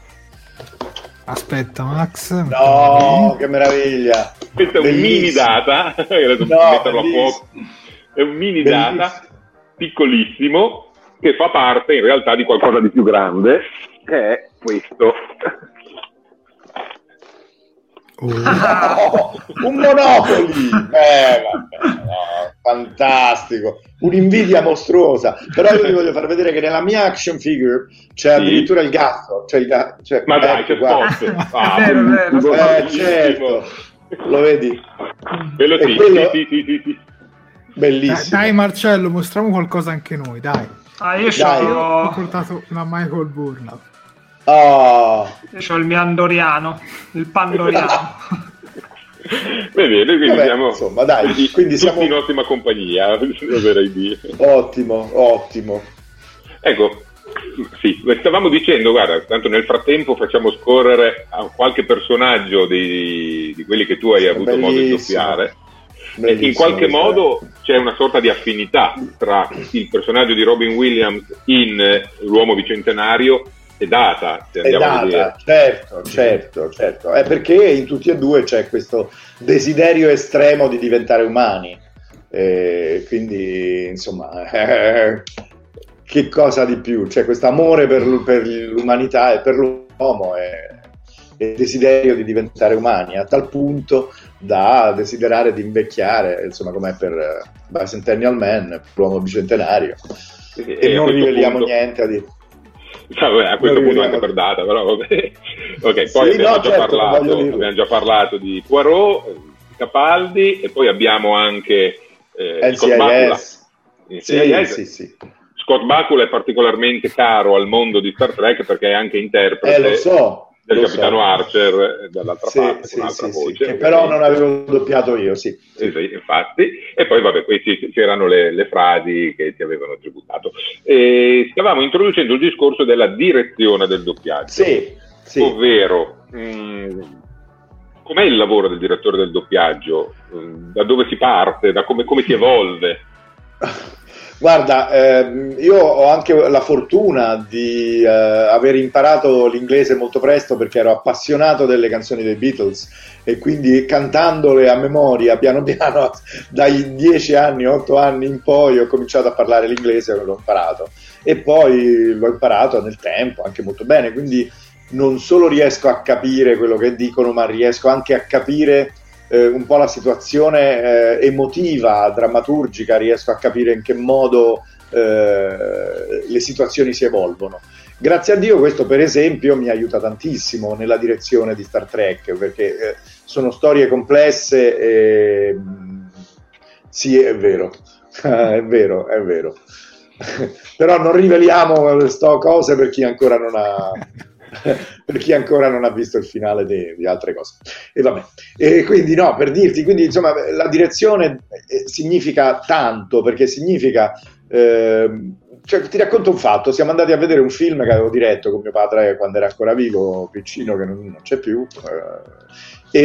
Aspetta, Max. No, che meraviglia. Questo è un bellissimo. Mini Data, adesso no, metterlo a fuoco. È un mini bellissimo. Data piccolissimo che fa parte in realtà di qualcosa di più grande, che è questo. Oh. No, un Monopoly, eh, vabbè, no, fantastico, un'invidia mostruosa. Però io vi voglio far vedere che nella mia action figure c'è sì. addirittura il gatto, cioè il gatto, cioè, ma dai, ecco, c'è Spot. Ah, è vero, è vero. Eh, certo, lo vedi? Quello sì, quello... sì, sì, sì, sì. Bellissimo. Dai, dai Marcello, mostriamo qualcosa anche noi, dai. Ah, io dai. Ho portato una Michael Burnham. Oh. Io ho il mio andoriano, il pandoriano. E bene, quindi Vabbè, siamo, insomma, dai, quindi, quindi siamo tutti in ottima compagnia, oserei dire. Ottimo, ottimo. Ecco, sì, stavamo dicendo, guarda, tanto nel frattempo facciamo scorrere a qualche personaggio di, di quelli che tu hai avuto Bellissimo. modo di doppiare. Bellissimo, in qualche questa modo c'è una sorta di affinità tra il personaggio di Robin Williams in eh, L'uomo bicentenario e Data, se è andiamo a data, vedere. certo, certo, certo. È perché in tutti e due c'è questo desiderio estremo di diventare umani. E quindi, insomma, eh, che cosa di più? C'è questo amore per, per l'umanità e per l'uomo e il desiderio di diventare umani, a tal punto da desiderare di invecchiare, insomma, come per uh, Bicentennial Man, l'uomo bicentenario. E, e non riveliamo punto... niente a dire. Vabbè, a questo punto anche per Data, però vabbè. Ok, poi sì, abbiamo, no, già certo, parlato, abbiamo già parlato di Poirot, Capaldi, e poi abbiamo anche eh, Scott Bakula. Sì, sì, sì. Scott Bakula è particolarmente caro al mondo di Star Trek perché è anche interprete eh, lo so, del lo capitano so. Archer dall'altra sì, parte, sì, con un'altra sì, voce. sì, che però non avevo doppiato io, sì. sì, sì infatti. E poi vabbè, questi c'erano le, le frasi che ti avevano tributato. E stavamo introducendo il discorso della direzione del doppiaggio. Sì, sì. Ovvero, mh, com'è il lavoro del direttore del doppiaggio? Mh, da dove si parte? Da come, come si evolve? Guarda, eh, io ho anche la fortuna di eh, aver imparato l'inglese molto presto perché ero appassionato delle canzoni dei Beatles e quindi cantandole a memoria piano piano dai dieci anni, otto anni in poi ho cominciato a parlare l'inglese e l'ho imparato e poi l'ho imparato nel tempo anche molto bene, quindi non solo riesco a capire quello che dicono ma riesco anche a capire Eh, un po' la situazione eh, emotiva, drammaturgica, riesco a capire in che modo eh, le situazioni si evolvono. Grazie a Dio questo per esempio mi aiuta tantissimo nella direzione di Star Trek perché eh, sono storie complesse e sì, è vero, è vero, è vero. Però non riveliamo sto cose per chi ancora non ha per chi ancora non ha visto il finale di, di altre cose e vabbè e quindi no per dirti quindi insomma la direzione significa tanto perché significa eh, cioè, ti racconto un fatto, siamo andati a vedere un film che avevo diretto con mio padre quando era ancora vivo, piccino che non, non c'è più eh,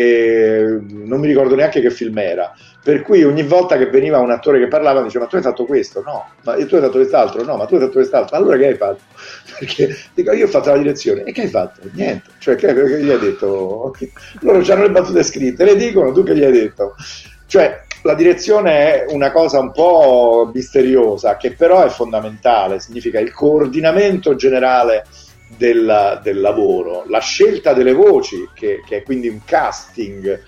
e non mi ricordo neanche che film era, per cui ogni volta che veniva un attore che parlava diceva ma tu hai fatto questo? No. Ma tu hai fatto quest'altro? No. Ma tu hai fatto quest'altro? Allora che hai fatto? Perché dico io ho fatto la direzione e che hai fatto? Niente, cioè che, che gli hai detto? Loro hanno le battute scritte, le dicono, tu che gli hai detto? Cioè la direzione è una cosa un po' misteriosa che però è fondamentale, significa il coordinamento generale del, del lavoro, la scelta delle voci che, che è quindi un casting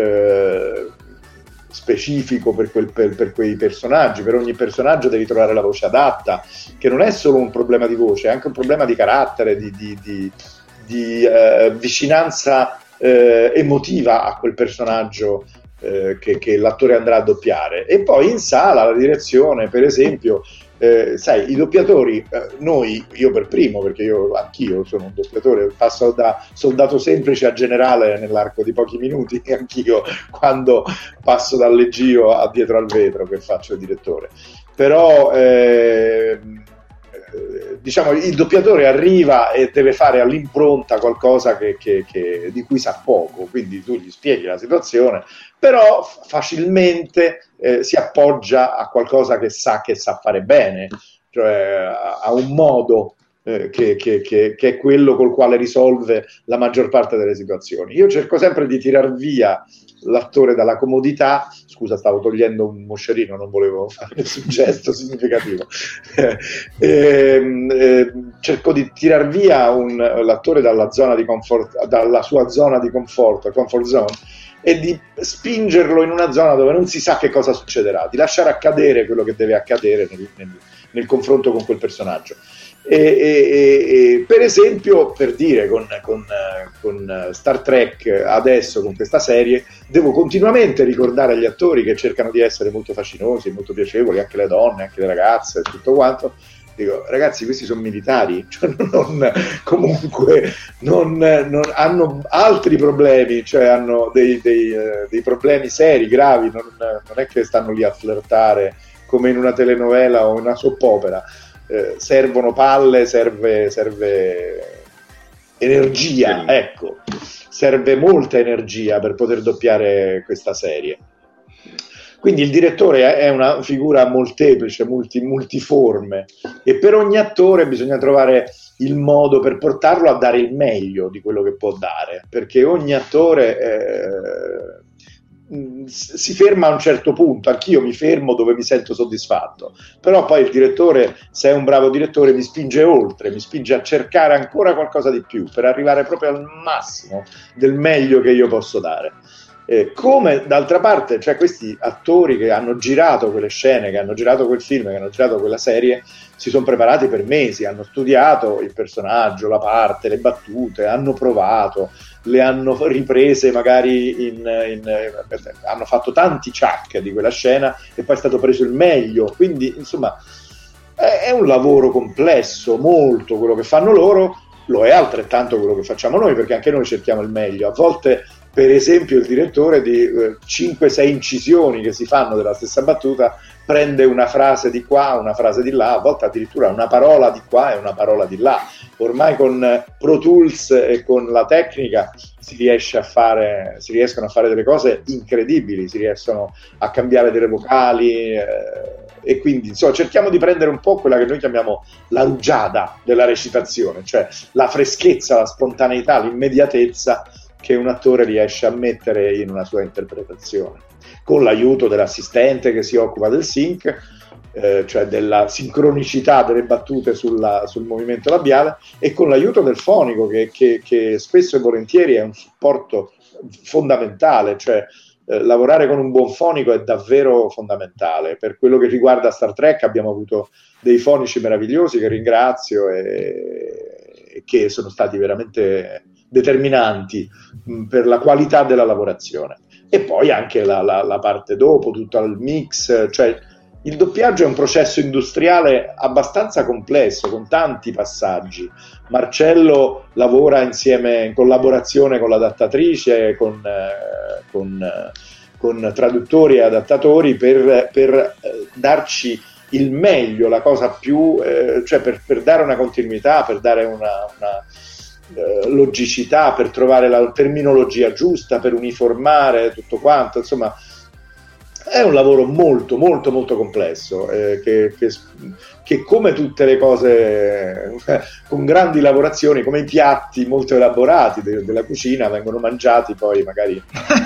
eh, specifico per, quel, per, per quei personaggi, per ogni personaggio devi trovare la voce adatta, che non è solo un problema di voce, è anche un problema di carattere, di, di, di, di eh, vicinanza eh, emotiva a quel personaggio eh, che, che l'attore andrà a doppiare. E poi in sala la direzione, per esempio, eh, sai, i doppiatori, eh, noi, io per primo, perché io anch'io sono un doppiatore, passo da soldato semplice a generale nell'arco di pochi minuti, anch'io quando passo dal leggio a dietro al vetro che faccio il direttore. Però eh, diciamo il doppiatore arriva e deve fare all'impronta qualcosa che, che, che, di cui sa poco, quindi tu gli spieghi la situazione, però facilmente eh, si appoggia a qualcosa che sa che sa fare bene, cioè a un modo eh, che, che, che, che è quello col quale risolve la maggior parte delle situazioni. Io cerco sempre di tirar via l'attore dalla comodità, scusa stavo togliendo un moscerino, non volevo fare nessun gesto significativo, eh, eh, cerco di tirar via un, l'attore dalla zona di comfort, dalla sua zona di conforto, comfort zone, e di spingerlo in una zona dove non si sa che cosa succederà, di lasciare accadere quello che deve accadere nel, nel, nel confronto con quel personaggio. E, e, e per esempio, per dire, con, con, con Star Trek adesso, con questa serie, devo continuamente ricordare agli attori che cercano di essere molto fascinosi, molto piacevoli, anche le donne, anche le ragazze, tutto quanto, dico ragazzi, questi sono militari, cioè non, comunque non, non hanno altri problemi, cioè hanno dei, dei, dei problemi seri, gravi, non, non è che stanno lì a flirtare come in una telenovela o una soppopera. Eh, servono palle, serve, serve energia, ecco, serve molta energia per poter doppiare questa serie. Quindi il direttore è una figura molteplice, multi, multiforme, e per ogni attore bisogna trovare il modo per portarlo a dare il meglio di quello che può dare, perché ogni attore eh, si ferma a un certo punto. Anch'io mi fermo dove mi sento soddisfatto, però poi il direttore, se è un bravo direttore, mi spinge oltre, mi spinge a cercare ancora qualcosa di più per arrivare proprio al massimo del meglio che io posso dare. Eh, come d'altra parte, cioè questi attori che hanno girato quelle scene, che hanno girato quel film, che hanno girato quella serie, si sono preparati per mesi, hanno studiato il personaggio, la parte, le battute, hanno provato, le hanno riprese magari in, in, in hanno fatto tanti chuck di quella scena e poi è stato preso il meglio. Quindi insomma è, è un lavoro complesso, molto quello che fanno loro, lo è altrettanto quello che facciamo noi, perché anche noi cerchiamo il meglio. A volte, per esempio, il direttore di eh, cinque sei incisioni che si fanno della stessa battuta prende una frase di qua, una frase di là, a volte addirittura una parola di qua e una parola di là. Ormai con Pro Tools e con la tecnica si riesce a fare, si riescono a fare delle cose incredibili, si riescono a cambiare delle vocali, eh, e quindi insomma cerchiamo di prendere un po' quella che noi chiamiamo la rugiada della recitazione, cioè la freschezza, la spontaneità, l'immediatezza che un attore riesce a mettere in una sua interpretazione, con l'aiuto dell'assistente che si occupa del sync, eh, cioè della sincronicità delle battute sulla, sul movimento labiale, e con l'aiuto del fonico che, che, che spesso e volentieri è un supporto fondamentale, cioè eh, lavorare con un buon fonico è davvero fondamentale. Per quello che riguarda Star Trek abbiamo avuto dei fonici meravigliosi che ringrazio e, e che sono stati veramente determinanti mh, per la qualità della lavorazione. E poi anche la, la, la parte dopo, tutto il mix, cioè il doppiaggio è un processo industriale abbastanza complesso, con tanti passaggi. Marcello lavora insieme, in collaborazione con l'adattatrice, con, eh, con, eh, con traduttori e adattatori per, per eh, darci il meglio, la cosa più, eh, cioè per, per dare una continuità, per dare una, una logicità, per trovare la terminologia giusta, per uniformare tutto quanto. Insomma è un lavoro molto molto molto complesso, eh, che, che, che come tutte le cose eh, con grandi lavorazioni, come i piatti molto elaborati de- della cucina, vengono mangiati poi magari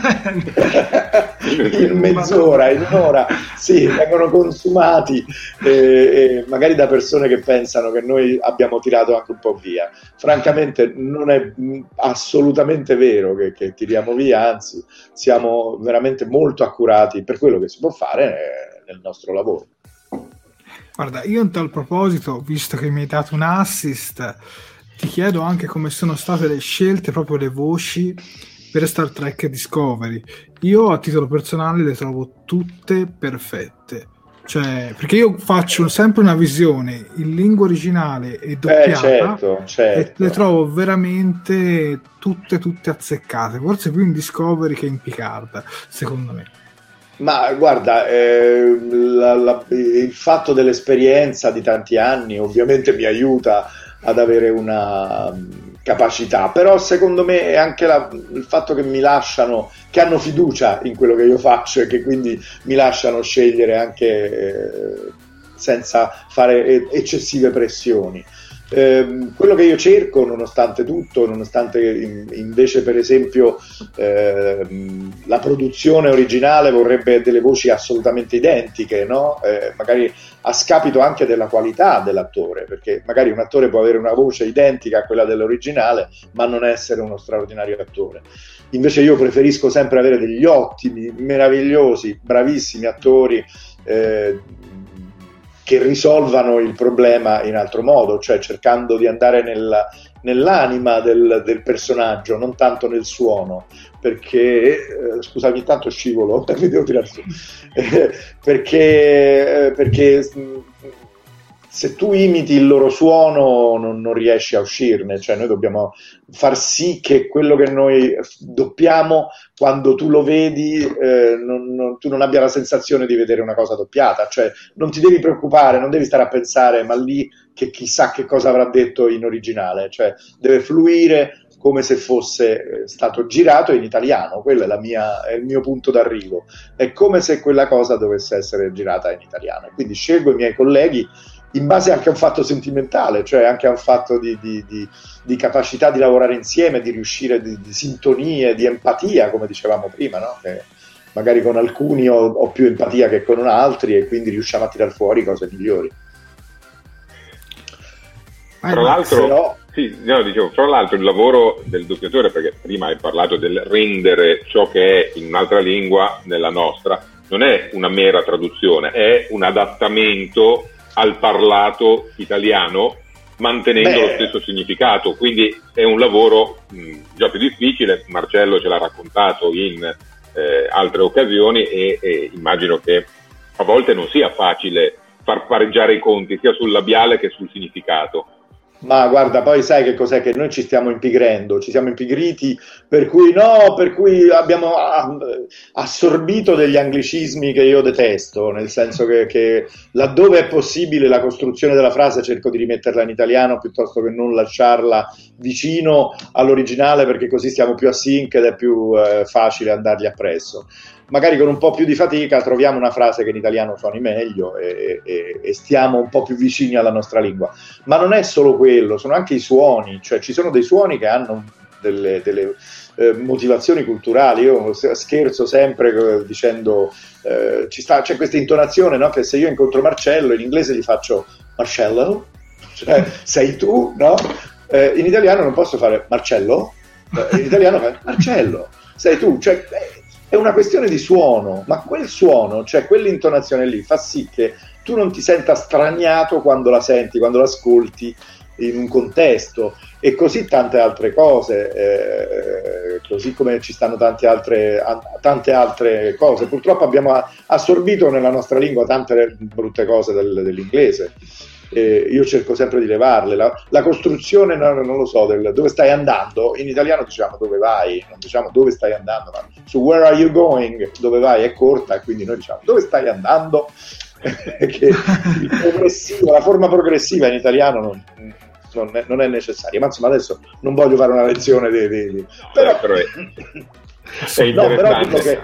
in mezz'ora, in un'ora, sì, vengono consumati eh, eh, magari da persone che pensano che noi abbiamo tirato anche un po' via. Francamente non è assolutamente vero che, che tiriamo via, anzi siamo veramente molto accurati per quello che si può fare nel nostro lavoro. Guarda, io in tal proposito, visto che mi hai dato un assist, ti chiedo anche come sono state le scelte, proprio le voci per Star Trek Discovery. Io a titolo personale le trovo tutte perfette, cioè perché io faccio sempre una visione in lingua originale e doppiata, eh, certo, certo. E le trovo veramente tutte tutte azzeccate, forse più in Discovery che in Picard, secondo me. Ma guarda, eh, la, la, il fatto dell'esperienza di tanti anni ovviamente mi aiuta ad avere una capacità, però secondo me è anche la, il fatto che mi lasciano, che hanno fiducia in quello che io faccio e che quindi mi lasciano scegliere anche eh, senza fare eccessive pressioni. Eh, quello che io cerco, nonostante tutto, nonostante in, invece per esempio eh, la produzione originale vorrebbe delle voci assolutamente identiche, no? Eh, magari a scapito anche della qualità dell'attore, perché magari un attore può avere una voce identica a quella dell'originale ma non essere uno straordinario attore. Invece io preferisco sempre avere degli ottimi, meravigliosi, bravissimi attori eh, che risolvano il problema in altro modo, cioè cercando di andare nella, nell'anima del, del personaggio, non tanto nel suono, perché, eh, scusami, intanto scivolo, mi devo tirare su, eh, perché, eh, perché se tu imiti il loro suono non, non riesci a uscirne, cioè noi dobbiamo far sì che quello che noi doppiamo, quando tu lo vedi, eh, non, non, tu non abbia la sensazione di vedere una cosa doppiata, cioè non ti devi preoccupare, non devi stare a pensare, ma lì che chissà che cosa avrà detto in originale, cioè deve fluire come se fosse stato girato in italiano. Quello è, la mia, è il mio punto d'arrivo, è come se quella cosa dovesse essere girata in italiano, quindi scelgo i miei colleghi in base anche a un fatto sentimentale, cioè anche a un fatto di, di, di, di capacità di lavorare insieme, di riuscire, di, di sintonie, di empatia, come dicevamo prima, no? Che magari con alcuni ho, ho più empatia che con altri e quindi riusciamo a tirar fuori cose migliori. Tra l'altro, Però... sì, no, dicevo, tra l'altro il lavoro del doppiatore, perché prima hai parlato del rendere ciò che è in un'altra lingua nella nostra, non è una mera traduzione, è un adattamento al parlato italiano mantenendo Beh. lo stesso significato, quindi è un lavoro mh, già più difficile. Marcello ce l'ha raccontato in eh, altre occasioni e, e immagino che a volte non sia facile far pareggiare i conti sia sul labiale che sul significato. Ma guarda, poi sai che cos'è? Che noi ci stiamo impigrendo, ci siamo impigriti, per cui no, per cui abbiamo assorbito degli anglicismi che io detesto, nel senso che, che laddove è possibile la costruzione della frase cerco di rimetterla in italiano piuttosto che non lasciarla vicino all'originale, perché così stiamo più a sync ed è più eh, facile andargli appresso. Magari con un po' più di fatica troviamo una frase che in italiano suoni meglio e, e, e stiamo un po' più vicini alla nostra lingua. Ma non è solo quello, sono anche i suoni, cioè ci sono dei suoni che hanno delle, delle eh, motivazioni culturali. Io scherzo sempre eh, dicendo eh, ci sta, c'è questa intonazione, no? Che se io incontro Marcello in inglese gli faccio Marcello, cioè sei tu, no? Eh, in italiano non posso fare Marcello, eh, in italiano fare Marcello, sei tu, cioè eh, è una questione di suono, ma quel suono, cioè quell'intonazione lì fa sì che tu non ti senta straniato quando la senti, quando l'ascolti in un contesto, e così tante altre cose, eh, così come ci stanno tante altre, tante altre cose. Purtroppo abbiamo assorbito nella nostra lingua tante brutte cose del, dell'inglese. Eh, io cerco sempre di levarle. La, la costruzione, no, non lo so, del dove stai andando, in italiano diciamo dove vai, non diciamo dove stai andando, ma su where are you going, dove vai è corta, e quindi noi diciamo dove stai andando, che il progressivo, la forma progressiva in italiano non, non, è, non è necessaria, ma insomma adesso non voglio fare una lezione di, di, di... però, però è, è no, però dico che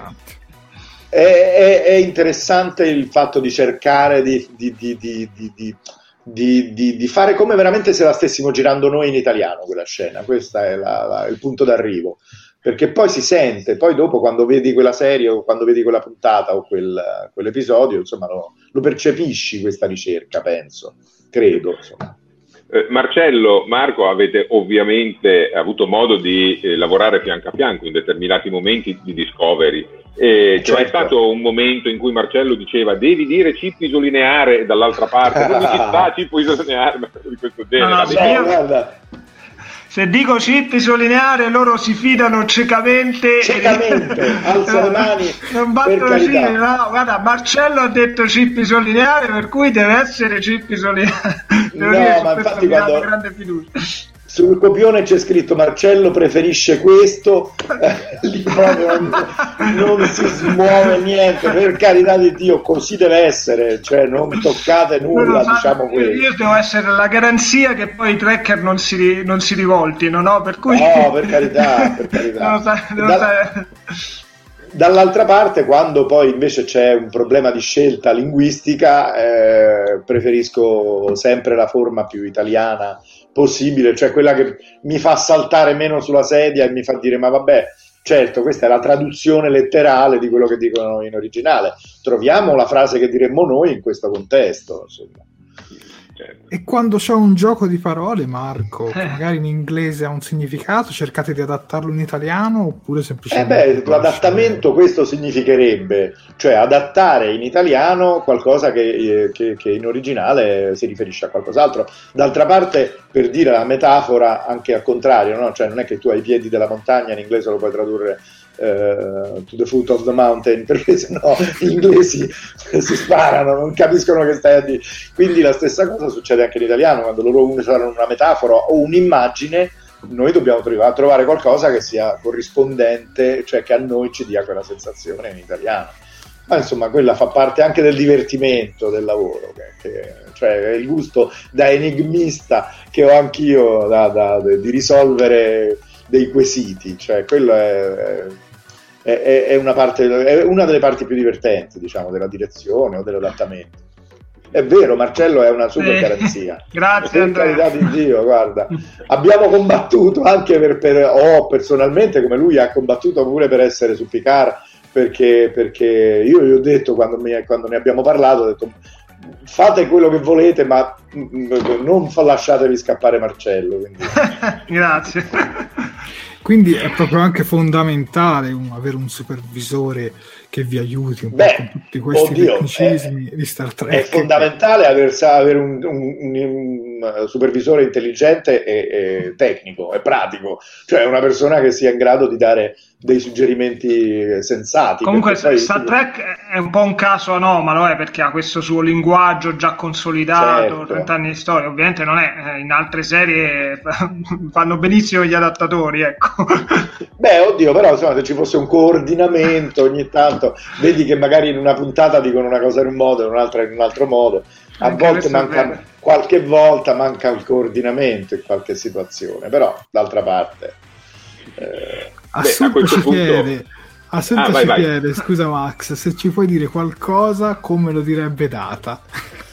è, è, è interessante il fatto di cercare di, di, di, di, di, di Di, di, di fare come veramente se la stessimo girando noi in italiano quella scena. Questo è la, la, il punto d'arrivo, perché poi si sente, poi dopo quando vedi quella serie o quando vedi quella puntata o quel, quell'episodio, insomma lo, lo percepisci questa ricerca, penso, credo, insomma. Eh, Marcello, Marco, avete ovviamente avuto modo di eh, lavorare fianco a fianco in determinati momenti di Discovery. Eh, certo. C'è stato un momento in cui Marcello diceva devi dire chip isolineare, e dall'altra parte non ci sta chip isolineare, di questo genere. No, no, Avete... io... guarda. Se dico chip isolineare loro si fidano ciecamente, ciecamente alza le mani, non battono ciglio, no, guarda, Marcello ha detto chip isolineare, per cui deve essere chip isolineare. No, ma infatti quando grande fiducia. Sul copione c'è scritto Marcello preferisce questo, eh, lì proprio non, non si smuove niente, per carità di Dio, così deve essere, cioè non toccate nulla, no, diciamo questo. Io devo essere la garanzia che poi i tracker non si, non si rivoltino, no? Per cui... No, per carità, per carità. Devo sa- devo da, sa- dall'altra parte, quando poi invece c'è un problema di scelta linguistica, eh, preferisco sempre la forma più italiana possibile, cioè quella che mi fa saltare meno sulla sedia e mi fa dire ma vabbè, certo, questa è la traduzione letterale di quello che dicono in originale, troviamo la frase che diremmo noi in questo contesto, insomma. E quando c'è un gioco di parole, Marco, che magari in inglese ha un significato, cercate di adattarlo in italiano oppure semplicemente... Eh beh, l'adattamento questo significherebbe, cioè adattare in italiano qualcosa che, che, che in originale si riferisce a qualcos'altro. D'altra parte, per dire la metafora, anche al contrario, no? Cioè non è che tu hai i piedi della montagna, in inglese lo puoi tradurre uh, to the foot of the mountain, perché sennò gli inglesi si sparano, non capiscono che stai a dire. Quindi la stessa cosa succede anche in italiano, quando loro usano una metafora o un'immagine, noi dobbiamo trovare, trovare qualcosa che sia corrispondente, cioè che a noi ci dia quella sensazione in italiano. Ma insomma, quella fa parte anche del divertimento del lavoro, che, che, cioè il gusto da enigmista che ho anch'io da, da, di risolvere dei quesiti, cioè quello è, è, è, una parte, è una delle parti più divertenti, diciamo, della direzione o dell'adattamento. È vero, Marcello è una super sì. garanzia. Grazie, per carità di Dio, guarda, abbiamo combattuto anche per, per o personalmente come lui ha combattuto pure per essere su Picard, perché, perché io gli ho detto quando, mi, quando ne abbiamo parlato, ho detto fate quello che volete, ma non lasciatevi scappare Marcello. Quindi. Grazie. Quindi è proprio anche fondamentale un, avere un supervisore che vi aiuti un Beh, po' con tutti questi oddio, tecnicismi è, di Star Trek. È fondamentale aver, avere un, un, un supervisore intelligente e, e tecnico e pratico, cioè una persona che sia in grado di dare dei suggerimenti sensati. Comunque poi, Star Trek è un po' un caso anomalo, eh, perché ha questo suo linguaggio già consolidato, certo. trenta anni di storia, ovviamente non è, in altre serie fanno benissimo gli adattatori, ecco. Beh, oddio, però insomma, se ci fosse un coordinamento ogni tanto, vedi che magari in una puntata dicono una cosa in un modo e in un'altra in un altro modo, a Anche volte manca, qualche volta manca il coordinamento in qualche situazione, però d'altra parte eh, Assunto ci punto... chiede, Assunto ah, vai, ci vai. chiede, scusa Max, se ci puoi dire qualcosa come lo direbbe Data.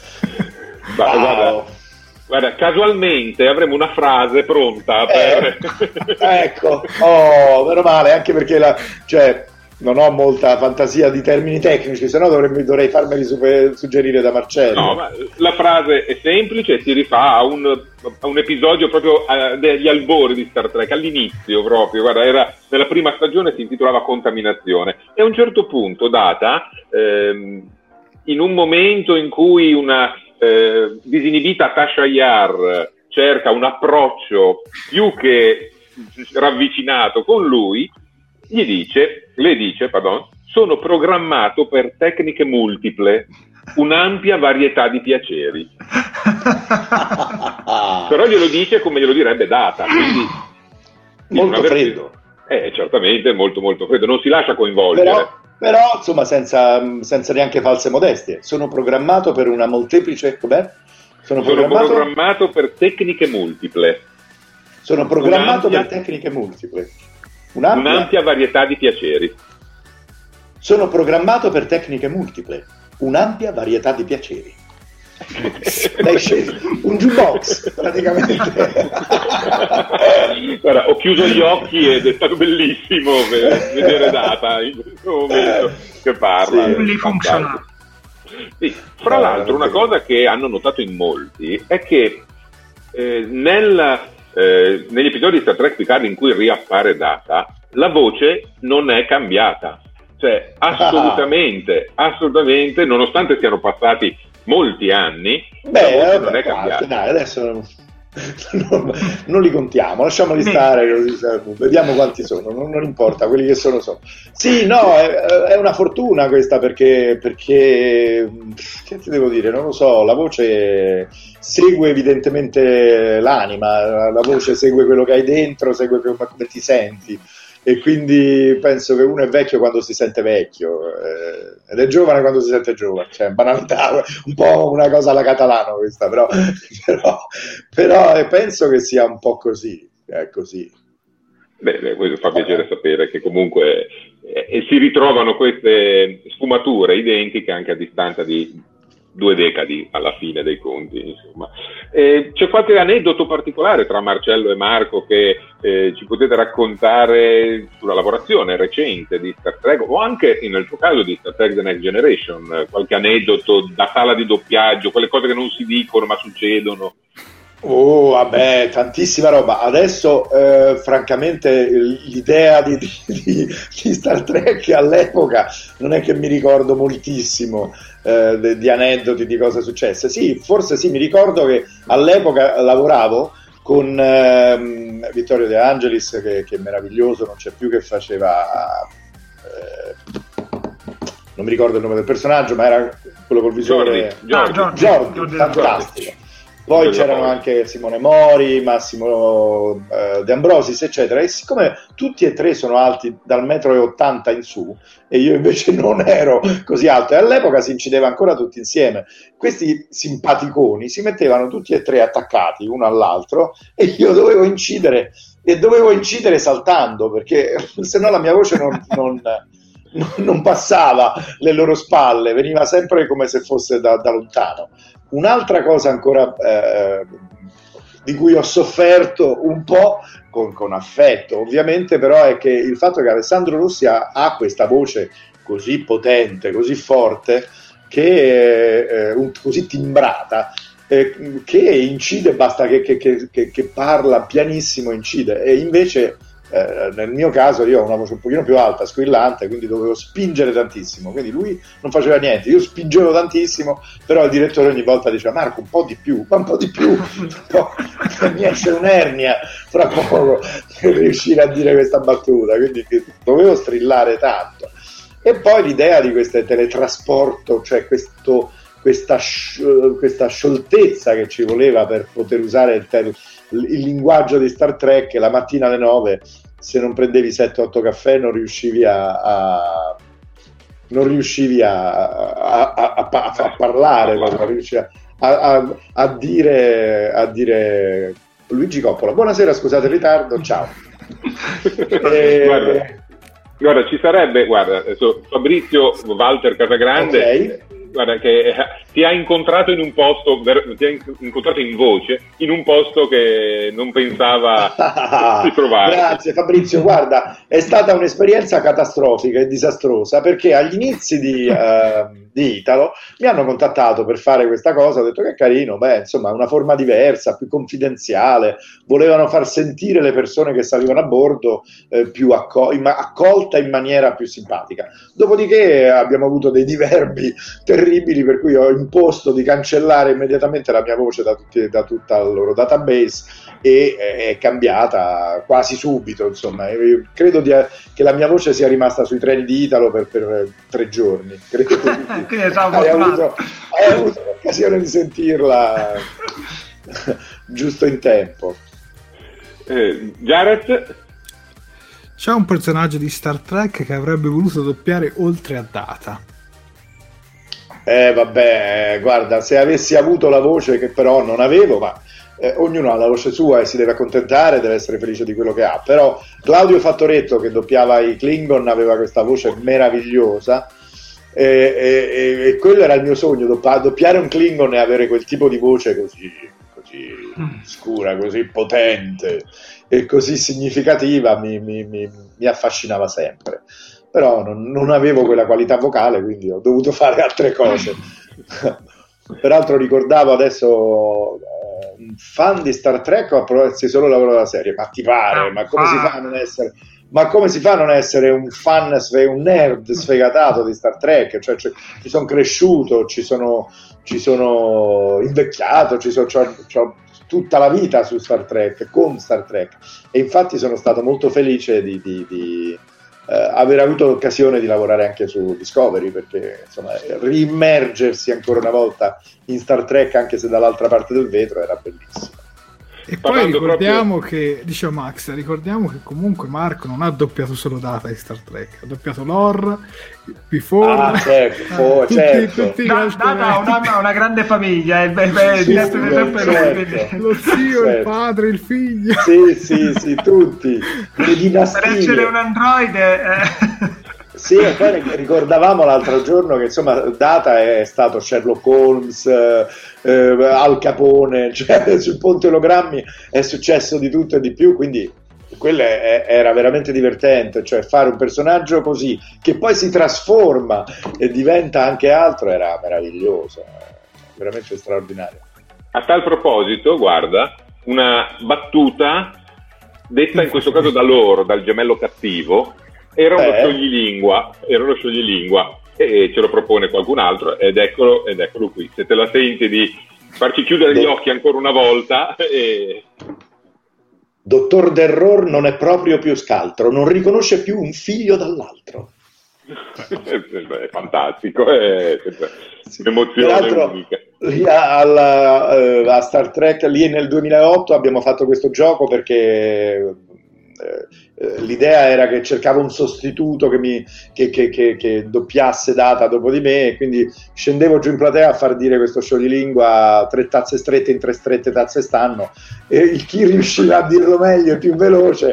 Ma, wow. guarda, guarda, casualmente avremo una frase pronta per... eh, ecco, oh, meno male, anche perché la, cioè, non ho molta fantasia di termini tecnici, se no dovrei, dovrei farmeli super, suggerire da Marcello. No, ma la frase è semplice e si rifà a un, a un episodio proprio a, degli albori di Star Trek, all'inizio proprio, guarda, era nella prima stagione, si intitolava Contaminazione, e a un certo punto Data, ehm, in un momento in cui una eh, disinibita Tasha Yar cerca un approccio più che ravvicinato con lui, gli dice, le dice, pardon, sono programmato per tecniche multiple, un'ampia varietà di piaceri. Però glielo dice come glielo direbbe Data, quindi molto freddo. Eh, certamente molto molto freddo, non si lascia coinvolgere. Però, però insomma, senza, senza neanche false modestie, sono programmato per una molteplice, com'è? Sono, sono programmato... programmato per tecniche multiple. Sono programmato un'ampia... per tecniche multiple. Un'ampia... un'ampia varietà di piaceri. Sono programmato per tecniche multiple, un'ampia varietà di piaceri. Dai, un jukebox praticamente. Guarda, ho chiuso gli occhi ed è stato bellissimo vedere Data in questo momento che parla. Sì, lì funziona. Sì. Fra no, l'altro, una cosa che hanno notato in molti è che eh, nel Eh, negli episodi di Star Trek Picard in cui riappare Data, la voce non è cambiata, cioè assolutamente, ah. assolutamente, nonostante siano passati molti anni, beh, la voce vabbè, non è cambiata. Dai, adesso non, non li contiamo, lasciamoli stare così, vediamo quanti sono, non, non importa, quelli che sono sono. Sì, no, è, è una fortuna questa, perché perché che ti devo dire, non lo so, la voce segue evidentemente l'anima, la voce segue quello che hai dentro, segue come, come ti senti, e quindi penso che uno è vecchio quando si sente vecchio eh, ed è giovane quando si sente giovane, cioè banalità, un po' una cosa alla Catalano questa, però, però, però penso che sia un po' così, è così. Beh, beh, questo fa piacere sapere che comunque eh, si ritrovano queste sfumature identiche anche a distanza di due decadi alla fine dei conti, insomma. Eh, c'è qualche aneddoto particolare tra Marcello e Marco che eh, ci potete raccontare sulla lavorazione recente di Star Trek, o anche nel tuo caso di Star Trek The Next Generation, qualche aneddoto da sala di doppiaggio, quelle cose che non si dicono ma succedono? Oh, vabbè, tantissima roba. Adesso, eh, francamente, l'idea di, di, di Star Trek all'epoca non è che mi ricordo moltissimo eh, di, di aneddoti, di cose successe. Sì, forse sì, mi ricordo che all'epoca lavoravo con ehm, Vittorio De Angelis che, che è meraviglioso, non c'è più, che faceva eh, non mi ricordo il nome del personaggio, ma era quello col visore Jordi, Jordi, Jordi, Jordi, fantastico. Poi Jordi c'erano Jordi. Anche Simone Mori, Massimo eh, De Ambrosis, eccetera. E siccome tutti e tre sono alti dal metro e ottanta in su, e io invece non ero così alto, e all'epoca si incideva ancora tutti insieme, questi simpaticoni si mettevano tutti e tre attaccati uno all'altro, e io dovevo incidere, e dovevo incidere saltando, perché se no la mia voce non... non non passava le loro spalle, veniva sempre come se fosse da, da lontano. Un'altra cosa ancora eh, di cui ho sofferto un po' con, con affetto ovviamente, però, è che il fatto che Alessandro Rossi ha, ha questa voce così potente, così forte, che eh, un, così timbrata, eh, che incide, basta che, che, che, che parla pianissimo, incide. E invece Eh, nel mio caso io ho una voce un pochino più alta, squillante, quindi dovevo spingere tantissimo, quindi lui non faceva niente, io spingevo tantissimo, però il direttore ogni volta diceva: Marco, un po' di più, ma un po' di più, no, mi esce un'ernia fra poco per riuscire a dire questa battuta, quindi dovevo strillare tanto. E poi l'idea di questo teletrasporto, cioè questo, questa, questa scioltezza che ci voleva per poter usare il tel- il linguaggio di Star Trek. La mattina alle nove, se non prendevi sette otto caffè, non riuscivi a, a non riuscivi a, a, a, a, a parlare, non riuscivi a, a, a dire a dire Luigi Coppola, buonasera, scusate il ritardo, ciao. e... guarda, guarda, ci sarebbe, guarda, adesso Fabrizio Walter Casagrande, okay, guarda, che ti ha incontrato in un posto, ti ha incontrato in voce in un posto che non pensava di trovare. Grazie Fabrizio, guarda, è stata un'esperienza catastrofica e disastrosa, perché agli inizi di, uh, di Italo mi hanno contattato per fare questa cosa, ho detto che carino, beh, insomma, una forma diversa, più confidenziale, volevano far sentire le persone che salivano a bordo eh, più acco- in- accolta in maniera più simpatica. Dopodiché abbiamo avuto dei diverbi terribili, per cui ho imposto di cancellare immediatamente la mia voce da, tutti, da tutta il loro database, e è cambiata quasi subito, insomma. Io credo di, che la mia voce sia rimasta sui treni di Italo per, per tre giorni, credo di, hai, avuto, hai avuto l'occasione di sentirla giusto in tempo. eh, Jared, c'è un personaggio di Star Trek che avrebbe voluto doppiare oltre a Data. Eh vabbè, guarda, se avessi avuto la voce, che però non avevo, ma eh, ognuno ha la voce sua e si deve accontentare, deve essere felice di quello che ha. Però Claudio Fattoretto, che doppiava i Klingon, aveva questa voce meravigliosa, e, e, e quello era il mio sogno, doppi- doppiare un Klingon e avere quel tipo di voce così, così scura, così potente e così significativa, mi, mi, mi, mi affascinava sempre. Però non, non avevo quella qualità vocale, quindi ho dovuto fare altre cose. Peraltro ricordavo adesso eh, un fan di Star Trek o approvarsi solo il lavoro della serie, ma ti pare, ma come si fa a non essere, ma come si fa a non essere un fan, un nerd sfegatato di Star Trek? Cioè, cioè, ci sono cresciuto, ci sono, ci sono invecchiato, ci sono, c'ho, c'ho tutta la vita su Star Trek, con Star Trek, e infatti sono stato molto felice di, di, di Uh, aver avuto l'occasione di lavorare anche su Discovery, perché insomma riimmergersi ancora una volta in Star Trek, anche se dall'altra parte del vetro, era bellissimo. E poi ricordiamo proprio... che, dice Max, ricordiamo che comunque Marco non ha doppiato solo Data di Star Trek, ha doppiato Lore, Before, ah, certo, eh, tutti, certo. tutti da, Data ha una, una grande famiglia, il, il, il, sì, il, sì, il, certo. lo zio, certo. Il padre, il figlio. Sì, sì, sì, tutti. Le dinastie. Per essere un androide... Eh. Sì, e poi ricordavamo l'altro giorno che insomma Data è stato Sherlock Holmes, eh, eh, Al Capone, cioè sul ponte ologrammi è successo di tutto e di più, quindi quello è, era veramente divertente, cioè fare un personaggio così che poi si trasforma e diventa anche altro era meraviglioso, veramente straordinario. A tal proposito, guarda, una battuta detta in questo caso da loro, dal gemello cattivo. Era uno eh. scioglilingua, era uno scioglilingua e ce lo propone qualcun altro ed eccolo, ed eccolo qui. Se te la senti di farci chiudere gli occhi ancora una volta e... Dottor D'Error non è proprio più scaltro, non riconosce più un figlio dall'altro. È fantastico, è un'emozione unica. Lì alla, a Star Trek, lì nel duemilaotto abbiamo fatto questo gioco perché eh, l'idea era che cercavo un sostituto che, mi, che, che, che, che doppiasse Data dopo di me, e quindi scendevo giù in platea a far dire questo scioglilingua: tre tazze strette in tre strette tazze stanno, e il chi riusciva a dirlo meglio e più veloce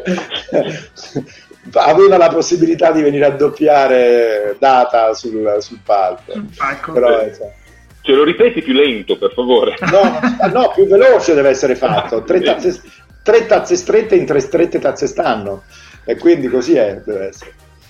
aveva la possibilità di venire a doppiare Data sul, sul palco. Ecco. Però, insomma, ce lo ripeti più lento, per favore? no, no, più veloce deve essere fatto. Tre tazze, tre tazze strette in tre strette tazze stanno, e quindi così è, deve essere.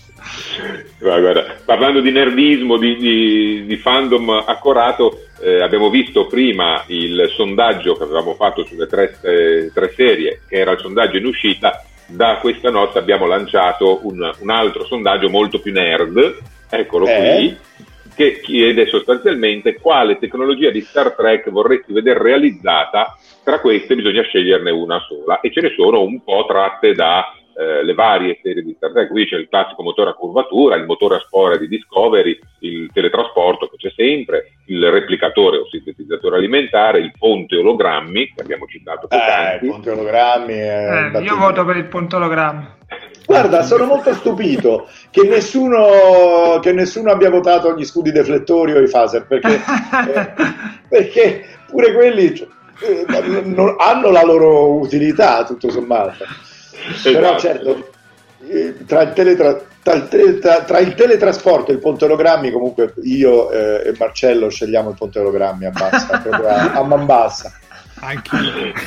Guarda, guarda, parlando di nerdismo, di, di, di fandom accorato, eh, abbiamo visto prima il sondaggio che avevamo fatto sulle tre, eh, tre serie, che era il sondaggio in uscita. Da questa notte abbiamo lanciato un, un altro sondaggio molto più nerd, eccolo eh? qui, che chiede sostanzialmente quale tecnologia di Star Trek vorresti vedere realizzata. Tra queste bisogna sceglierne una sola, e ce ne sono un po' tratte da eh, le varie serie di Star Trek. Qui c'è il classico motore a curvatura, il motore a spore di Discovery, il teletrasporto che c'è sempre, il replicatore o sintetizzatore alimentare, il ponte ologrammi che abbiamo citato eh, il ponte ologrammi è eh, io voto per il ponte ologrammi. Guarda, sono molto stupito che nessuno, che nessuno abbia votato gli scudi deflettori o i phaser, perché, eh, perché pure quelli eh, non, hanno la loro utilità, tutto sommato. Esatto. Però certo, eh, tra, il teletra, tra, il tele, tra, tra il teletrasporto e il ponte ologrammi, comunque io eh, e Marcello scegliamo il ponte ologrammi a bassa, proprio a, a man bassa. Anche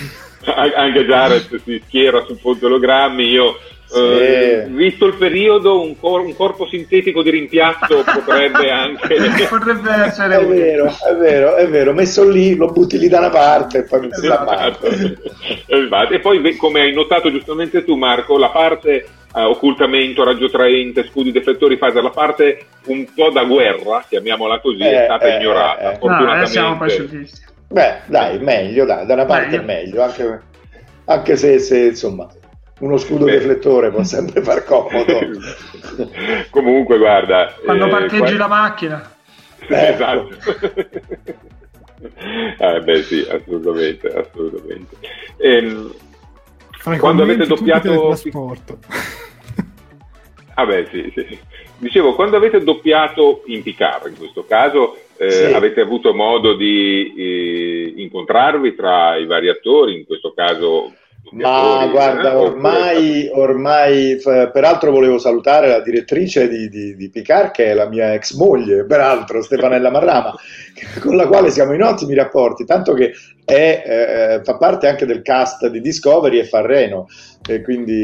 anche Jared si schiera sul ponte ologrammi. Io sì. eh, visto il periodo, un, cor- un corpo sintetico di rimpiazzo potrebbe anche potrebbe essere è vero, è vero, è vero, messo lì lo butti lì da una parte e poi metti da esatto. parte. E poi, come hai notato giustamente tu, Marco, la parte uh, occultamento, raggio traente, scudi deflettori, phaser, la parte un po' da guerra, chiamiamola così, eh, è stata eh, ignorata, eh, eh. fortunatamente. No, siamo pacifisti. Beh, dai, meglio, dai, da una parte meglio. è meglio, anche, anche se, se insomma uno scudo Beh. deflettore può sempre far comodo. Comunque, guarda, quando eh, parcheggi qua... la macchina. Esatto. eh, beh sì, assolutamente, assolutamente. Ehm, quando avete doppiato ah beh sì, sì. Dicevo, quando avete doppiato in Picard, in questo caso, eh, sì. avete avuto modo di eh, incontrarvi tra i vari attori, in questo caso? Ma guarda, eh? ormai, ormai, peraltro volevo salutare la direttrice di, di, di Picard, che è la mia ex moglie, peraltro, Stefanella Marrama, con la quale siamo in ottimi rapporti, tanto che è, eh, fa parte anche del cast di Discovery e fa Reno, e quindi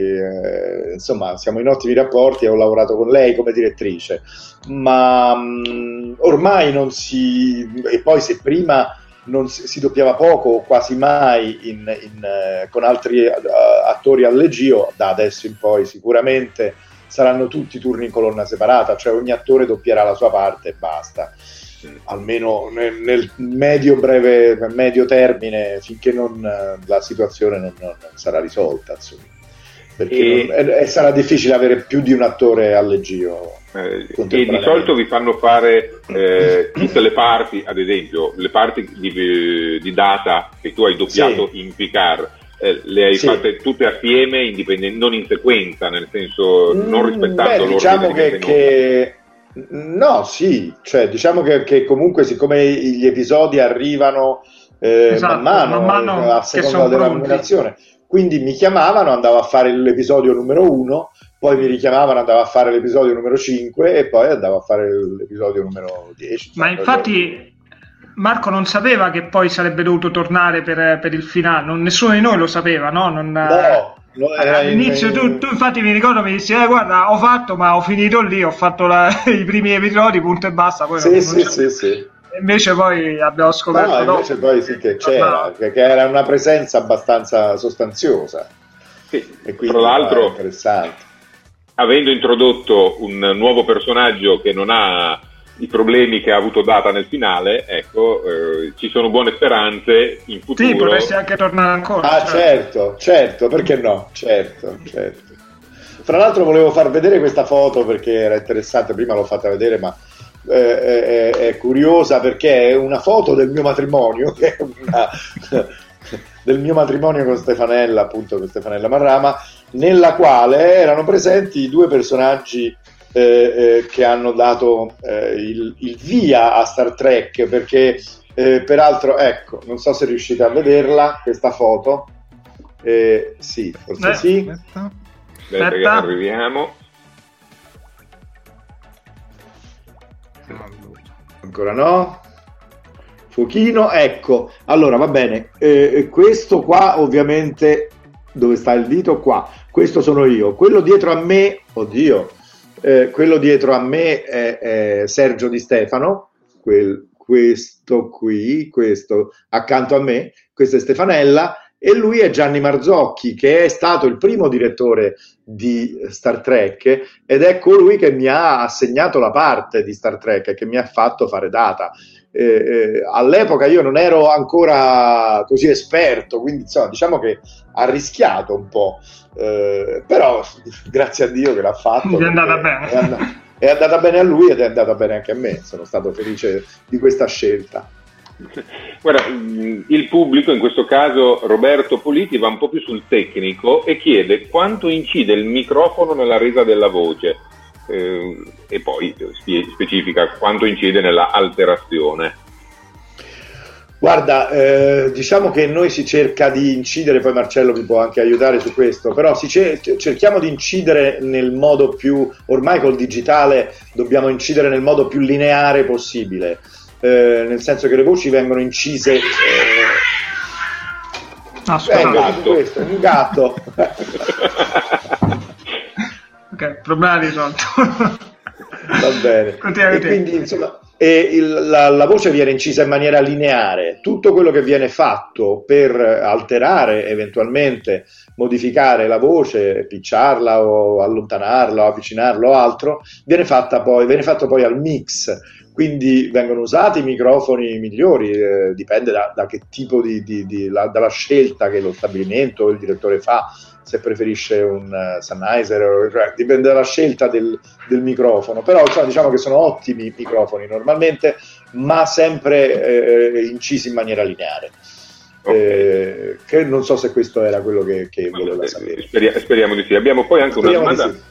eh, insomma siamo in ottimi rapporti e ho lavorato con lei come direttrice, ma mh, ormai non si... e poi se prima non si, si doppiava poco o quasi mai in, in, eh, con altri uh, attori al leggio, da adesso in poi sicuramente saranno tutti turni in colonna separata, cioè ogni attore doppierà la sua parte e basta, almeno nel, nel medio breve medio termine, finché non, la situazione non, non sarà risolta, insomma, perché e... non, e, e sarà difficile avere più di un attore al leggio. Eh, e di solito vi fanno fare eh, tutte le parti, ad esempio le parti di, di Data che tu hai doppiato sì. in Picard, eh, le hai sì. fatte tutte assieme, indipendenti, non in sequenza, nel senso non rispettando Beh, l'ordine diciamo che, che no sì, cioè diciamo che, che comunque siccome gli episodi arrivano eh, esatto, man mano, man mano a seconda della numerazione, quindi mi chiamavano, andavo a fare l'episodio numero uno, poi mi richiamavano, andavo a fare l'episodio numero cinque e poi andavo a fare l'episodio numero dieci. Ma infatti Marco non sapeva che poi sarebbe dovuto tornare per, per il finale, non, nessuno di noi lo sapeva, no? Non, no, no all'inizio in... tu, tu infatti mi ricordo, mi dissi, eh, guarda, ho fatto, ma ho finito lì, ho fatto la, i primi episodi, punto e basta. Poi sì, non, sì, non sì, sì. Invece poi abbiamo scoperto no, invece poi sì che c'era, che era una presenza abbastanza sostanziosa. Sì, e quindi tra l'altro interessante. Avendo introdotto un nuovo personaggio che non ha i problemi che ha avuto Data nel finale, ecco, eh, ci sono buone speranze in futuro. Sì, potresti anche tornare ancora. Ah, certo, certo, perché no? Certo, certo. Fra l'altro volevo far vedere questa foto perché era interessante, prima l'ho fatta vedere, ma eh, è, è curiosa perché è una foto del mio matrimonio, che è una, del mio matrimonio con Stefanella, appunto con Stefanella Marrama, nella quale erano presenti i due personaggi eh, eh, che hanno dato eh, il, il via a Star Trek, perché eh, peraltro, ecco, non so se riuscite a vederla, questa foto. Eh, sì, forse eh, sì. Aspetta. Aspetta che arriviamo. Ancora no. Fuochino, ecco. Allora, va bene. Eh, questo qua, ovviamente, dove sta il dito? Qua. Questo sono io. Quello dietro a me, oddio, eh, quello dietro a me è, è Sergio Di Stefano. Quel, questo qui, questo accanto a me. Questa è Stefanella. E lui è Gianni Marzocchi, che è stato il primo direttore di Star Trek ed è colui che mi ha assegnato la parte di Star Trek e che mi ha fatto fare Data. Eh, eh, all'epoca io non ero ancora così esperto, quindi insomma diciamo che ha rischiato un po', eh, però grazie a Dio che l'ha fatto. È andata bene. È andata, è andata bene a lui ed è andata bene anche a me, sono stato felice di questa scelta. Guarda, il pubblico, in questo caso Roberto Politi, va un po' più sul tecnico e chiede quanto incide il microfono nella resa della voce, eh, e poi specifica quanto incide nella alterazione. Guarda, eh, diciamo che noi si cerca di incidere, poi Marcello mi può anche aiutare su questo, però si cer- cerchiamo di incidere nel modo più, ormai col digitale dobbiamo incidere nel modo più lineare possibile. Eh, nel senso che le voci vengono incise. Eh... Ah, eh, questo è un gatto. Ok, problema risolto. Va bene. Continua, e quindi insomma e il, la, la voce viene incisa in maniera lineare. Tutto quello che viene fatto per alterare, eventualmente modificare la voce, picciarla o allontanarla o avvicinarla o altro, viene fatta poi, viene fatto poi al mix. Quindi vengono usati i microfoni migliori, eh, dipende da, da che tipo di, di, di la, dalla scelta che lo stabilimento o il direttore fa, se preferisce un uh, Sennheiser, o, cioè, dipende dalla scelta del, del microfono, però insomma, diciamo che sono ottimi microfoni normalmente, ma sempre eh, incisi in maniera lineare. Okay. Eh, che non so se questo era quello che, che voleva sapere. Speria, speriamo di sì. Abbiamo poi anche speriamo una domanda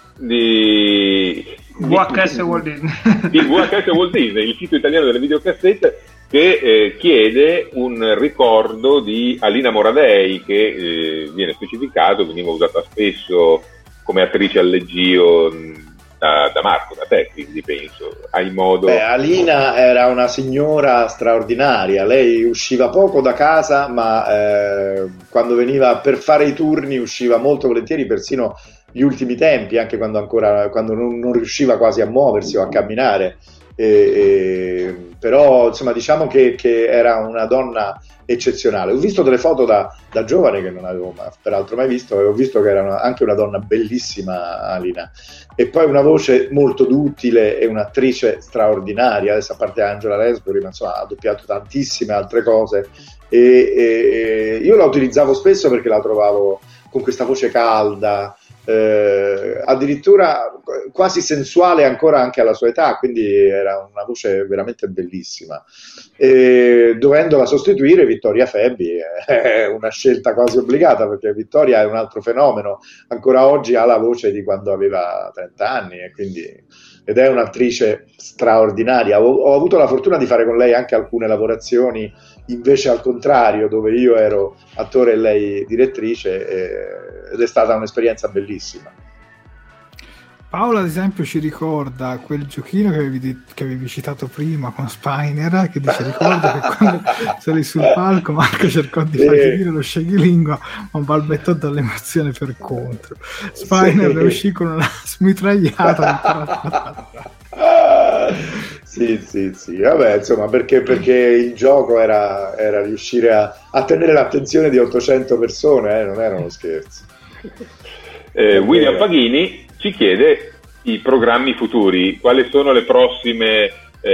di... di V H S Walt Disney. Il V H S Walt Disney, il sito italiano delle videocassette, che eh, chiede un ricordo di Alina Moradei, che eh, viene specificato, veniva usata spesso come attrice al leggio da, da Marco, da te, quindi penso hai modo. Beh, Alina era una signora straordinaria, lei usciva poco da casa, ma eh, quando veniva per fare i turni usciva molto volentieri, persino gli ultimi tempi, anche quando ancora quando non, non riusciva quasi a muoversi o a camminare, e, e, però insomma diciamo che, che era una donna eccezionale. Ho visto delle foto da, da giovane che non avevo ma, peraltro mai visto, e ho visto che era una, anche una donna bellissima, Alina, e poi una voce molto duttile e un'attrice straordinaria. Adesso, a parte Angela Lansbury, ma insomma ha doppiato tantissime altre cose, e, e, e io la utilizzavo spesso perché la trovavo con questa voce calda, Eh, addirittura quasi sensuale ancora anche alla sua età, quindi era una voce veramente bellissima. E dovendola sostituire Vittoria Febbi è una scelta quasi obbligata, perché Vittoria è un altro fenomeno, ancora oggi ha la voce di quando aveva trenta anni, e quindi, ed è un'attrice straordinaria. Ho, ho avuto la fortuna di fare con lei anche alcune lavorazioni invece al contrario, dove io ero attore e lei direttrice, eh, ed è stata un'esperienza bellissima. Paola ad esempio ci ricorda quel giochino che avevi, che avevi citato prima con Spiner, che dice: ricordo che quando sei sul palco Marco cercò di fargli sì. dire lo sceglilingua, ma balbettò dall'emozione per contro. Spiner sì. uscì con una smitragliata. Sì, sì, sì, vabbè, insomma, perché, perché il gioco era, era riuscire a, a tenere l'attenzione di ottocento persone, eh, non era uno scherzo. Eh, William Paghini ci chiede i programmi futuri, quali sono le prossime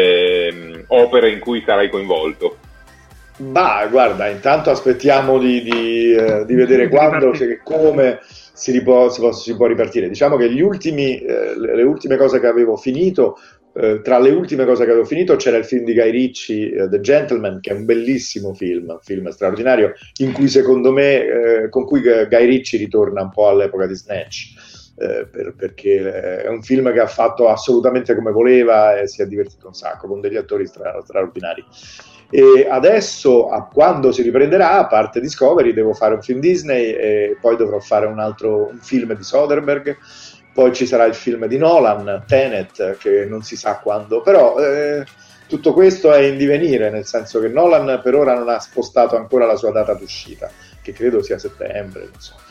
eh, opere in cui sarai coinvolto? Bah, guarda, intanto aspettiamo di, di, eh, di vedere quando e come si, ripo- si, può, si può ripartire. Diciamo che gli ultimi, eh, le, le ultime cose che avevo finito, eh, tra le ultime cose che avevo finito c'era il film di Guy Ritchie, uh, The Gentleman, che è un bellissimo film, un film straordinario, in cui secondo me, eh, con cui Guy Ritchie ritorna un po' all'epoca di Snatch. Eh, per, perché è un film che ha fatto assolutamente come voleva e si è divertito un sacco con degli attori stra- straordinari. E adesso, a quando si riprenderà, a parte Discovery, devo fare un film Disney e poi dovrò fare un altro un film di Soderbergh, poi ci sarà il film di Nolan, Tenet, che non si sa quando, però eh, tutto questo è in divenire, nel senso che Nolan per ora non ha spostato ancora la sua data d'uscita, che credo sia settembre, non so.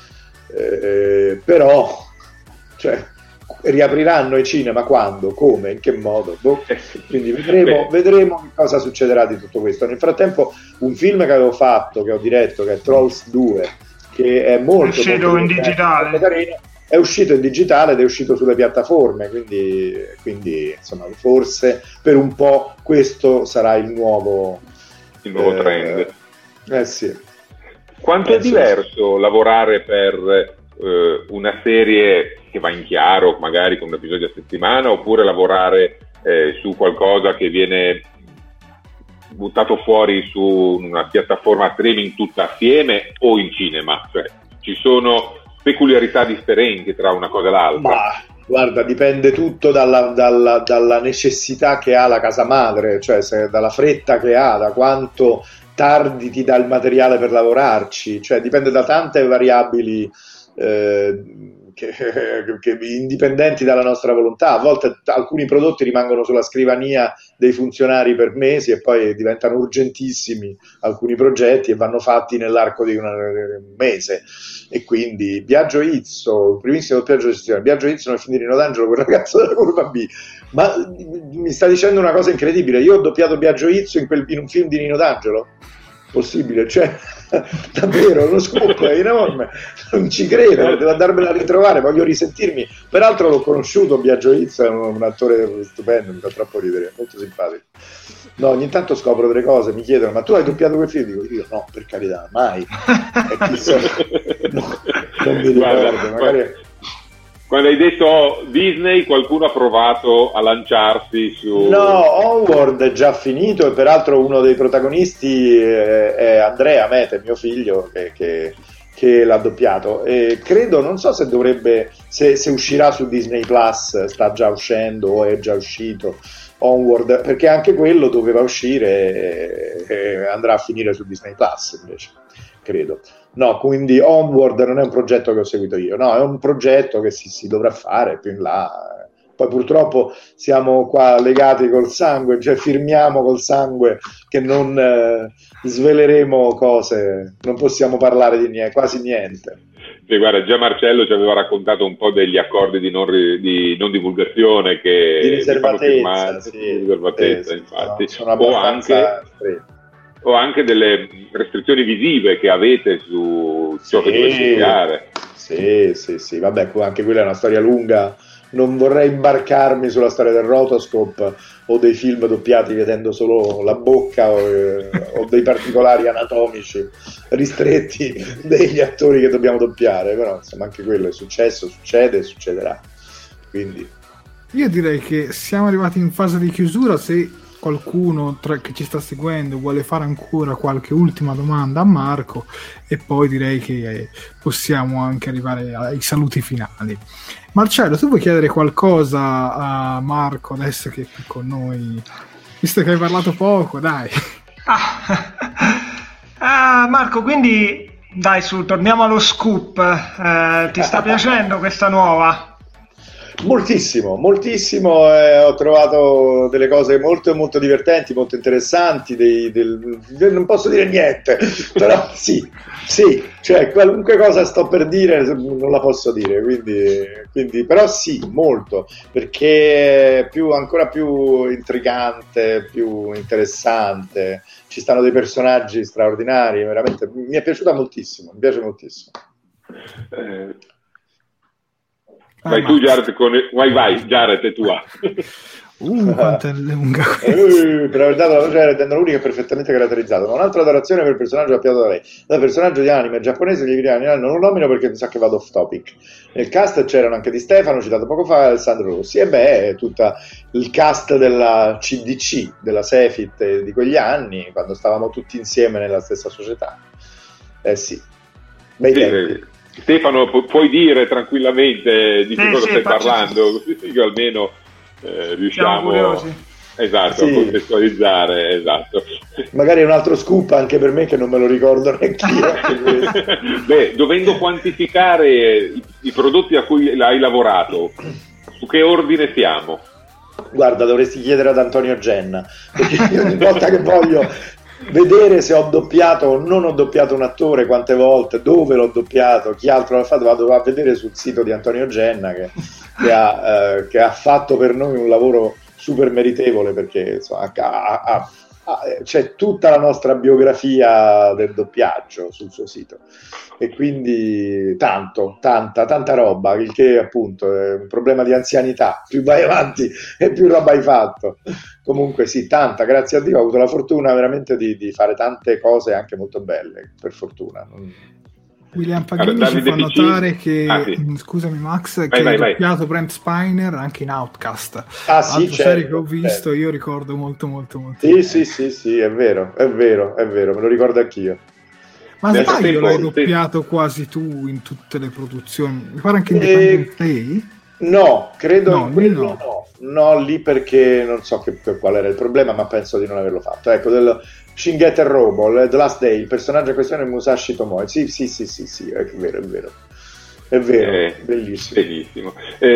eh, però cioè, riapriranno i cinema quando, come, in che modo, boh. Quindi vedremo, vedremo cosa succederà di tutto questo. Nel frattempo un film che avevo fatto, che ho diretto, che è Trolls due, che è molto, è uscito molto in digitale, molto carino, è uscito in digitale ed è uscito sulle piattaforme, quindi, quindi insomma forse per un po' questo sarà il nuovo il nuovo eh, trend. Eh sì. Quanto eh, è diverso sì. lavorare per eh, una serie che va in chiaro, magari con un episodio a settimana, oppure lavorare eh, su qualcosa che viene buttato fuori su una piattaforma streaming tutta assieme o in cinema? Cioè, ci sono peculiarità differenti tra una cosa e l'altra? Ma, guarda, dipende tutto dalla, dalla, dalla necessità che ha la casa madre, cioè se, dalla fretta che ha, da quanto tardi ti dà il materiale per lavorarci, cioè dipende da tante variabili eh, Che, che indipendenti dalla nostra volontà. A volte alcuni prodotti rimangono sulla scrivania dei funzionari per mesi e poi diventano urgentissimi alcuni progetti e vanno fatti nell'arco di una, un mese. E quindi Biagio Izzo, il primissimo doppiaggio di gestione, Biagio Izzo nel film di Rino D'Angelo, quel ragazzo della curva B. Ma mi sta dicendo una cosa incredibile, io ho doppiato Biagio Izzo in, quel, in un film di Rino D'Angelo? Possibile, cioè davvero uno scoop è enorme, non ci credo, devo andarmela a ritrovare, voglio risentirmi. Peraltro l'ho conosciuto, Biagio Izzo è un, un attore stupendo, mi fa troppo ridere, molto simpatico. No, ogni tanto scopro delle cose, mi chiedono ma tu hai doppiato quel film? Dico io no, per carità, mai. E chissà, no, non mi ricordo, magari. Quando hai detto Disney, qualcuno ha provato a lanciarsi su... No, Onward è già finito e peraltro uno dei protagonisti è, è Andrea Mete, mio figlio, che, che, che l'ha doppiato. E credo, non so se dovrebbe, se, se uscirà su Disney Plus, sta già uscendo o è già uscito Onward, perché anche quello doveva uscire e, e andrà a finire su Disney Plus invece, credo. No, quindi Onward non è un progetto che ho seguito io, no, è un progetto che si, si dovrà fare più in là. Poi purtroppo siamo qua legati col sangue, cioè firmiamo col sangue che non eh, sveleremo cose, non possiamo parlare di niente, quasi niente. Sì, guarda, già Marcello ci aveva raccontato un po' degli accordi di non, ri, di non divulgazione che di riservatezza, firmare, sì, di riservatezza sì, infatti, sono, sono o anche stretti. o anche delle restrizioni visive che avete su ciò sì, che dovete studiare. Sì, sì, sì, vabbè, anche quella è una storia lunga. Non vorrei imbarcarmi sulla storia del rotoscope o dei film doppiati vedendo solo la bocca o, eh, o dei particolari anatomici ristretti degli attori che dobbiamo doppiare, però insomma anche quello è successo, succede e succederà. Quindi io direi che siamo arrivati in fase di chiusura. Se qualcuno tra, che ci sta seguendo vuole fare ancora qualche ultima domanda a Marco, e poi direi che eh, possiamo anche arrivare ai saluti finali. Marcello, tu vuoi chiedere qualcosa a Marco adesso che è qui con noi, visto che hai parlato poco? Dai. ah, ah, Marco, quindi dai, su, torniamo allo scoop. Eh, ti sta piacendo questa nuova? Moltissimo, moltissimo, eh, ho trovato delle cose molto molto divertenti, molto interessanti, dei, del, non posso dire niente, però sì, sì, cioè qualunque cosa sto per dire non la posso dire, quindi, quindi però sì, molto, perché è più, ancora più intrigante, più interessante, ci stanno dei personaggi straordinari, veramente, mi è piaciuta moltissimo, mi piace moltissimo. Eh. Vai tu Jared, con... vai vai Jared, è tua. Uh, quanto è lunga uh, per aver dato la voce a Red l'unica è perfettamente caratterizzato. Ma un'altra adorazione per il personaggio doppiato da lei. Da personaggio di anime giapponese gli italiani non lo nomino perché mi sa che vado off topic. Nel cast c'erano anche Di Stefano, citato poco fa, Alessandro Rossi, e beh, è tutto il cast della C D C, della Sefit di quegli anni, quando stavamo tutti insieme nella stessa società. Eh sì, bei sì, tempi. Stefano, pu- puoi dire tranquillamente di sì, che cosa sì, stai faccio... parlando, così io almeno eh, riusciamo esatto, sì. a contestualizzare, esatto. Magari è un altro scoop anche per me che non me lo ricordo neanch'io. Beh, dovendo quantificare i, i prodotti a cui hai lavorato, su che ordine siamo? Guarda, dovresti chiedere ad Antonio Genna, perché io ogni volta che voglio vedere se ho doppiato o non ho doppiato un attore, quante volte, dove l'ho doppiato, chi altro l'ha fatto, vado a vedere sul sito di Antonio Genna che, che, ha, eh, che ha fatto per noi un lavoro super meritevole, perché insomma, ha, ha, ha, c'è tutta la nostra biografia del doppiaggio sul suo sito, e quindi tanto, tanta, tanta roba, il che appunto è un problema di anzianità, più vai avanti e più roba hai fatto. Comunque sì, tanta, grazie a Dio ho avuto la fortuna veramente di, di fare tante cose anche molto belle, per fortuna. William Paghini allora, ci fa Piccini... notare che, ah, sì. scusami Max, vai, che vai, hai vai. doppiato Brent Spiner anche in Outcast. Ah sì, altra certo, serie che ho visto, certo. Io ricordo molto molto molto. Sì, bene. sì, sì, sì, è vero, è vero, è vero, me lo ricordo anch'io. Ma Nel sbaglio, tempo, l'hai sì. doppiato quasi tu in tutte le produzioni? Mi pare anche Independent Day? No, credo No, in quello no. no. no, lì perché non so che, qual era il problema, ma penso di non averlo fatto. Ecco, del Shingeki Robo, The Last Day, il personaggio in questione è Musashi Tomoe. Sì, sì, sì, sì, sì, è vero, è vero. È vero, eh, bellissimo. Benissimo.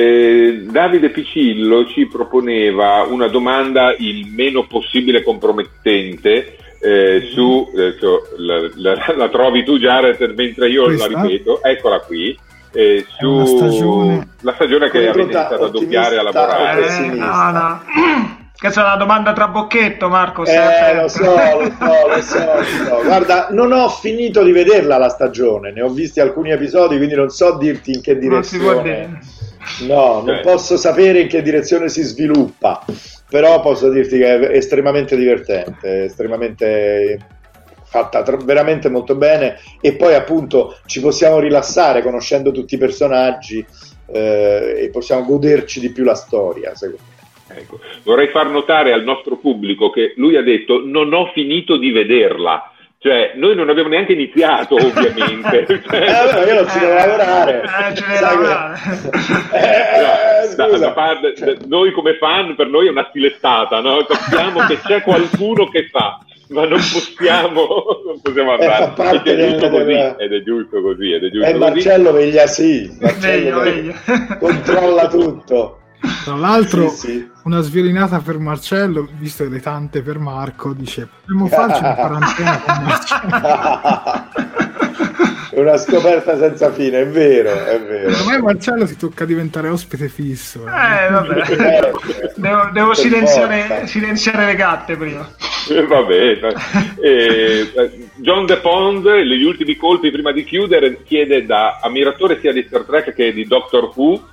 Eh, Davide Picillo ci proponeva una domanda il meno possibile compromettente. Eh, su eh, cioè, la, la, la trovi tu Jared mentre io Questa? la ripeto, eccola qui. Eh, su una stagione... la stagione che avete iniziato a doppiare, a lavorare. Eh, no, no. Questa è una domanda trabocchetto, Marco. Eh, lo so, lo so, lo so, lo so. Guarda, non ho finito di vederla la stagione, ne ho visti alcuni episodi, quindi non so dirti in che Non si può direzione. dire. No, non Eh. posso sapere in che direzione si sviluppa, però posso dirti che è estremamente divertente, estremamente fatta tra- veramente molto bene, e poi appunto ci possiamo rilassare conoscendo tutti i personaggi eh, e possiamo goderci di più la storia, secondo me. Ecco. Vorrei far notare al nostro pubblico che lui ha detto non ho finito di vederla, cioè noi non abbiamo neanche iniziato ovviamente. Cioè, Eh, vabbè, io non ci devo lavorare. Eh, ci devi Sai lavorare. che- Eh, da- scusa. da parte- da- noi come fan, per noi è una stilettata, no? Sappiamo che c'è qualcuno che fa, ma non possiamo, non possiamo Eh, fa andare. parte Ed è giusto del- così, del- ed è giusto così, ed è giusto E così. Marcello veglia sì, Marcello Meglio, veglia- meglio. controlla tutto. Tra l'altro, Sì, sì. una sviolinata per Marcello, visto le tante per Marco, dice potremmo farci una quarantena con Marcello. Una scoperta senza fine, è vero, è vero. Ormai Marcello ti tocca diventare ospite fisso. Eh, vabbè. Eh, Devo, devo per silenziare, forza. silenziare le gatte prima. Eh, va bene. Eh, eh, John De Pond, gli ultimi colpi prima di chiudere, chiede da ammiratore sia di Star Trek che di Doctor Who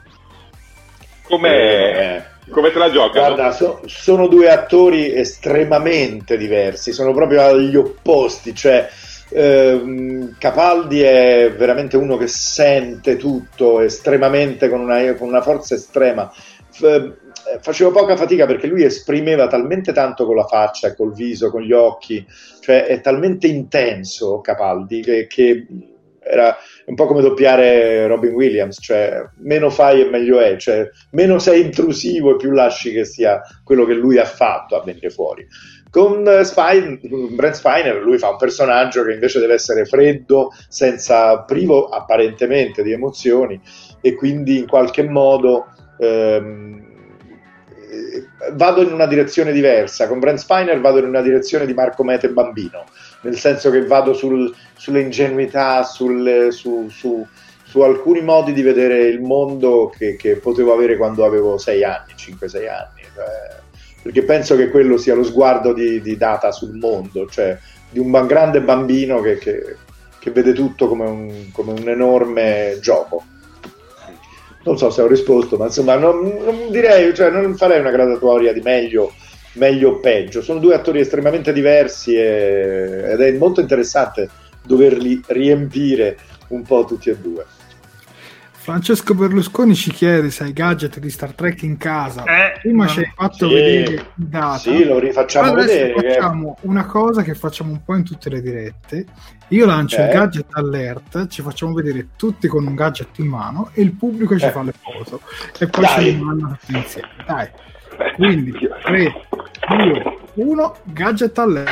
come come te la giocano? Guarda, so- sono due attori estremamente diversi, sono proprio agli opposti, cioè ehm, Capaldi è veramente uno che sente tutto estremamente, con una, con una forza estrema. F- facevo poca fatica perché lui esprimeva talmente tanto con la faccia e col viso, con gli occhi, cioè è talmente intenso Capaldi che, che era un po' come doppiare Robin Williams, cioè meno fai e meglio è, cioè meno sei intrusivo e più lasci che sia quello che lui ha fatto a venire fuori. Con uh, Spine, Brent Spiner, lui fa un personaggio che invece deve essere freddo, senza, privo apparentemente di emozioni, e quindi in qualche modo ehm, vado in una direzione diversa. Con Brent Spiner vado in una direzione di Marco Mete bambino, nel senso che vado sul, sulle ingenuità, sul, su, su, su alcuni modi di vedere il mondo che, che potevo avere quando avevo sei anni, cinque sei anni, cioè, perché penso che quello sia lo sguardo di, di Data sul mondo, cioè di un ba- grande bambino che, che, che vede tutto come un, come un enorme gioco. non so se ho risposto, ma insomma non, non direi, cioè non farei una graduatoria di meglio meglio o peggio, sono due attori estremamente diversi e, ed è molto interessante doverli riempire un po' tutti e due. Francesco Berlusconi ci chiede se hai gadget di Star Trek in casa. Eh, Prima no. ci hai fatto Sì, vedere il data. sì, lo rifacciamo Adesso vedere. facciamo che... una cosa che facciamo un po' in tutte le dirette. Io lancio eh. il gadget alert, ci facciamo vedere tutti con un gadget in mano e il pubblico ci eh. fa le foto e poi Dai. ci rimangono tutti insieme. Dai. Quindi tre, due, uno, gadget alert.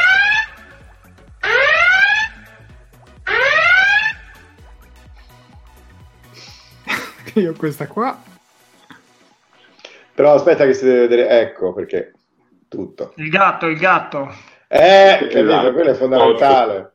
Io questa qua. Però aspetta che si deve vedere, ecco perché tutto. Il gatto, il gatto. Eh, capito, Esatto. quello è fondamentale.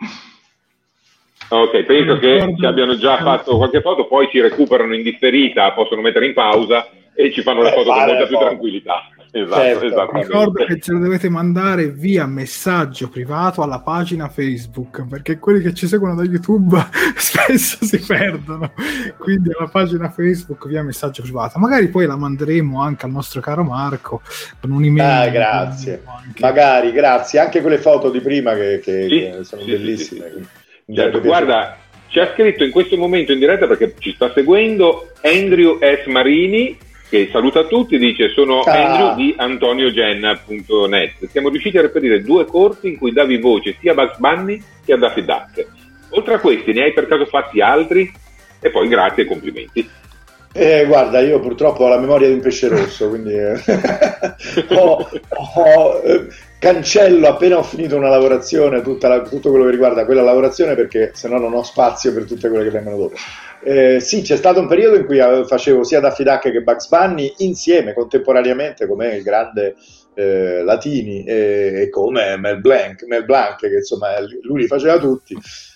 Ok, penso che Ricordo- ci abbiano già fatto qualche foto, poi ci recuperano in differita, possono mettere in pausa e ci fanno le Eh, foto con fare molta le più foto. tranquillità. Esatto, Certo. esattamente. Ricordo che ce lo dovete mandare via messaggio privato alla pagina Facebook, perché quelli che ci seguono da YouTube spesso si perdono, quindi alla pagina Facebook via messaggio privato. Magari poi la manderemo anche al nostro caro Marco con un'email. Ah, grazie. Anche. Magari, grazie. Anche quelle foto di prima che, che- Sì, che sono sì, bellissime. sì, Mi Certo, sarebbe guarda, ci ha scritto in questo momento in diretta perché ci sta seguendo Andrew S. Marini, che saluta tutti, dice sono Ah. Andrew di antoniogenna punto net. Siamo riusciti a reperire due corti in cui davi voce sia a Bugs Bunny che a Daffy Duck. Oltre a questi, ne hai per caso fatti altri? E poi grazie e complimenti. Eh, guarda, io purtroppo ho la memoria di un pesce rosso, quindi eh, ho, ho, eh, cancello appena ho finito una lavorazione tutta la- tutto quello che riguarda quella lavorazione, perché sennò non ho spazio per tutte quelle che vengono dopo. Eh, sì, c'è stato un periodo in cui eh, facevo sia Daffy Duck che Bugs Bunny insieme, contemporaneamente, come il grande eh, Latini e, e come Mel Blanc, Mel Blanc, che insomma lui li faceva tutti.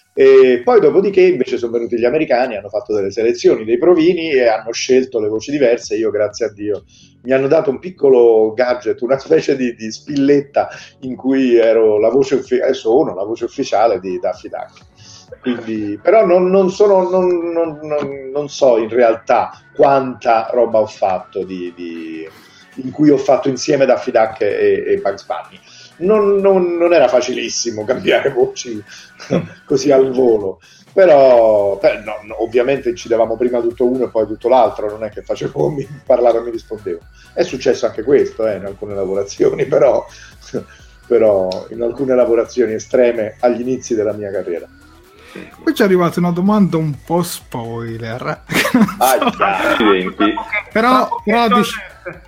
E poi dopodiché invece sono venuti gli americani, hanno fatto delle selezioni dei provini e hanno scelto le voci diverse. Io, grazie a Dio, mi hanno dato un piccolo gadget, una specie di, di spilletta in cui ero la voce ufficiale, sono la voce ufficiale di Daffy Duck. Quindi, però non, non, sono, non, non, non, non so in realtà quanta roba ho fatto di, di, in cui ho fatto insieme Daffy Duck e, e Bugs Bunny. Non, non, non era facilissimo cambiare voci così al volo, però beh, no, no, ovviamente incidevamo prima tutto uno e poi tutto l'altro, non è che facevo, mi parlavo e mi rispondevo. È successo anche questo eh, in alcune lavorazioni, però, però in alcune lavorazioni estreme agli inizi della mia carriera. Poi ci è arrivata una domanda un po' spoiler. Ah, Accidenti. però, però, dic-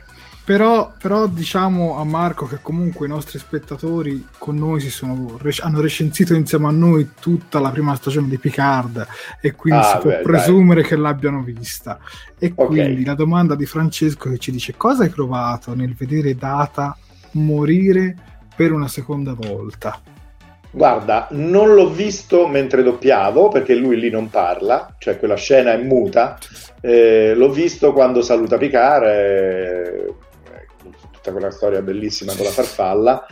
però, però diciamo a Marco che comunque i nostri spettatori con noi si sono rec- hanno recensito insieme a noi tutta la prima stagione di Picard e quindi Ah, si può beh, presumere che l'abbiano vista. E Ok. quindi la domanda di Francesco che ci dice: cosa hai provato nel vedere Data morire per una seconda volta? Guarda, non l'ho visto mentre doppiavo perché lui lì non parla, cioè quella scena è muta. Eh, l'ho visto quando saluta Picard, eh, tutta quella storia bellissima con la farfalla.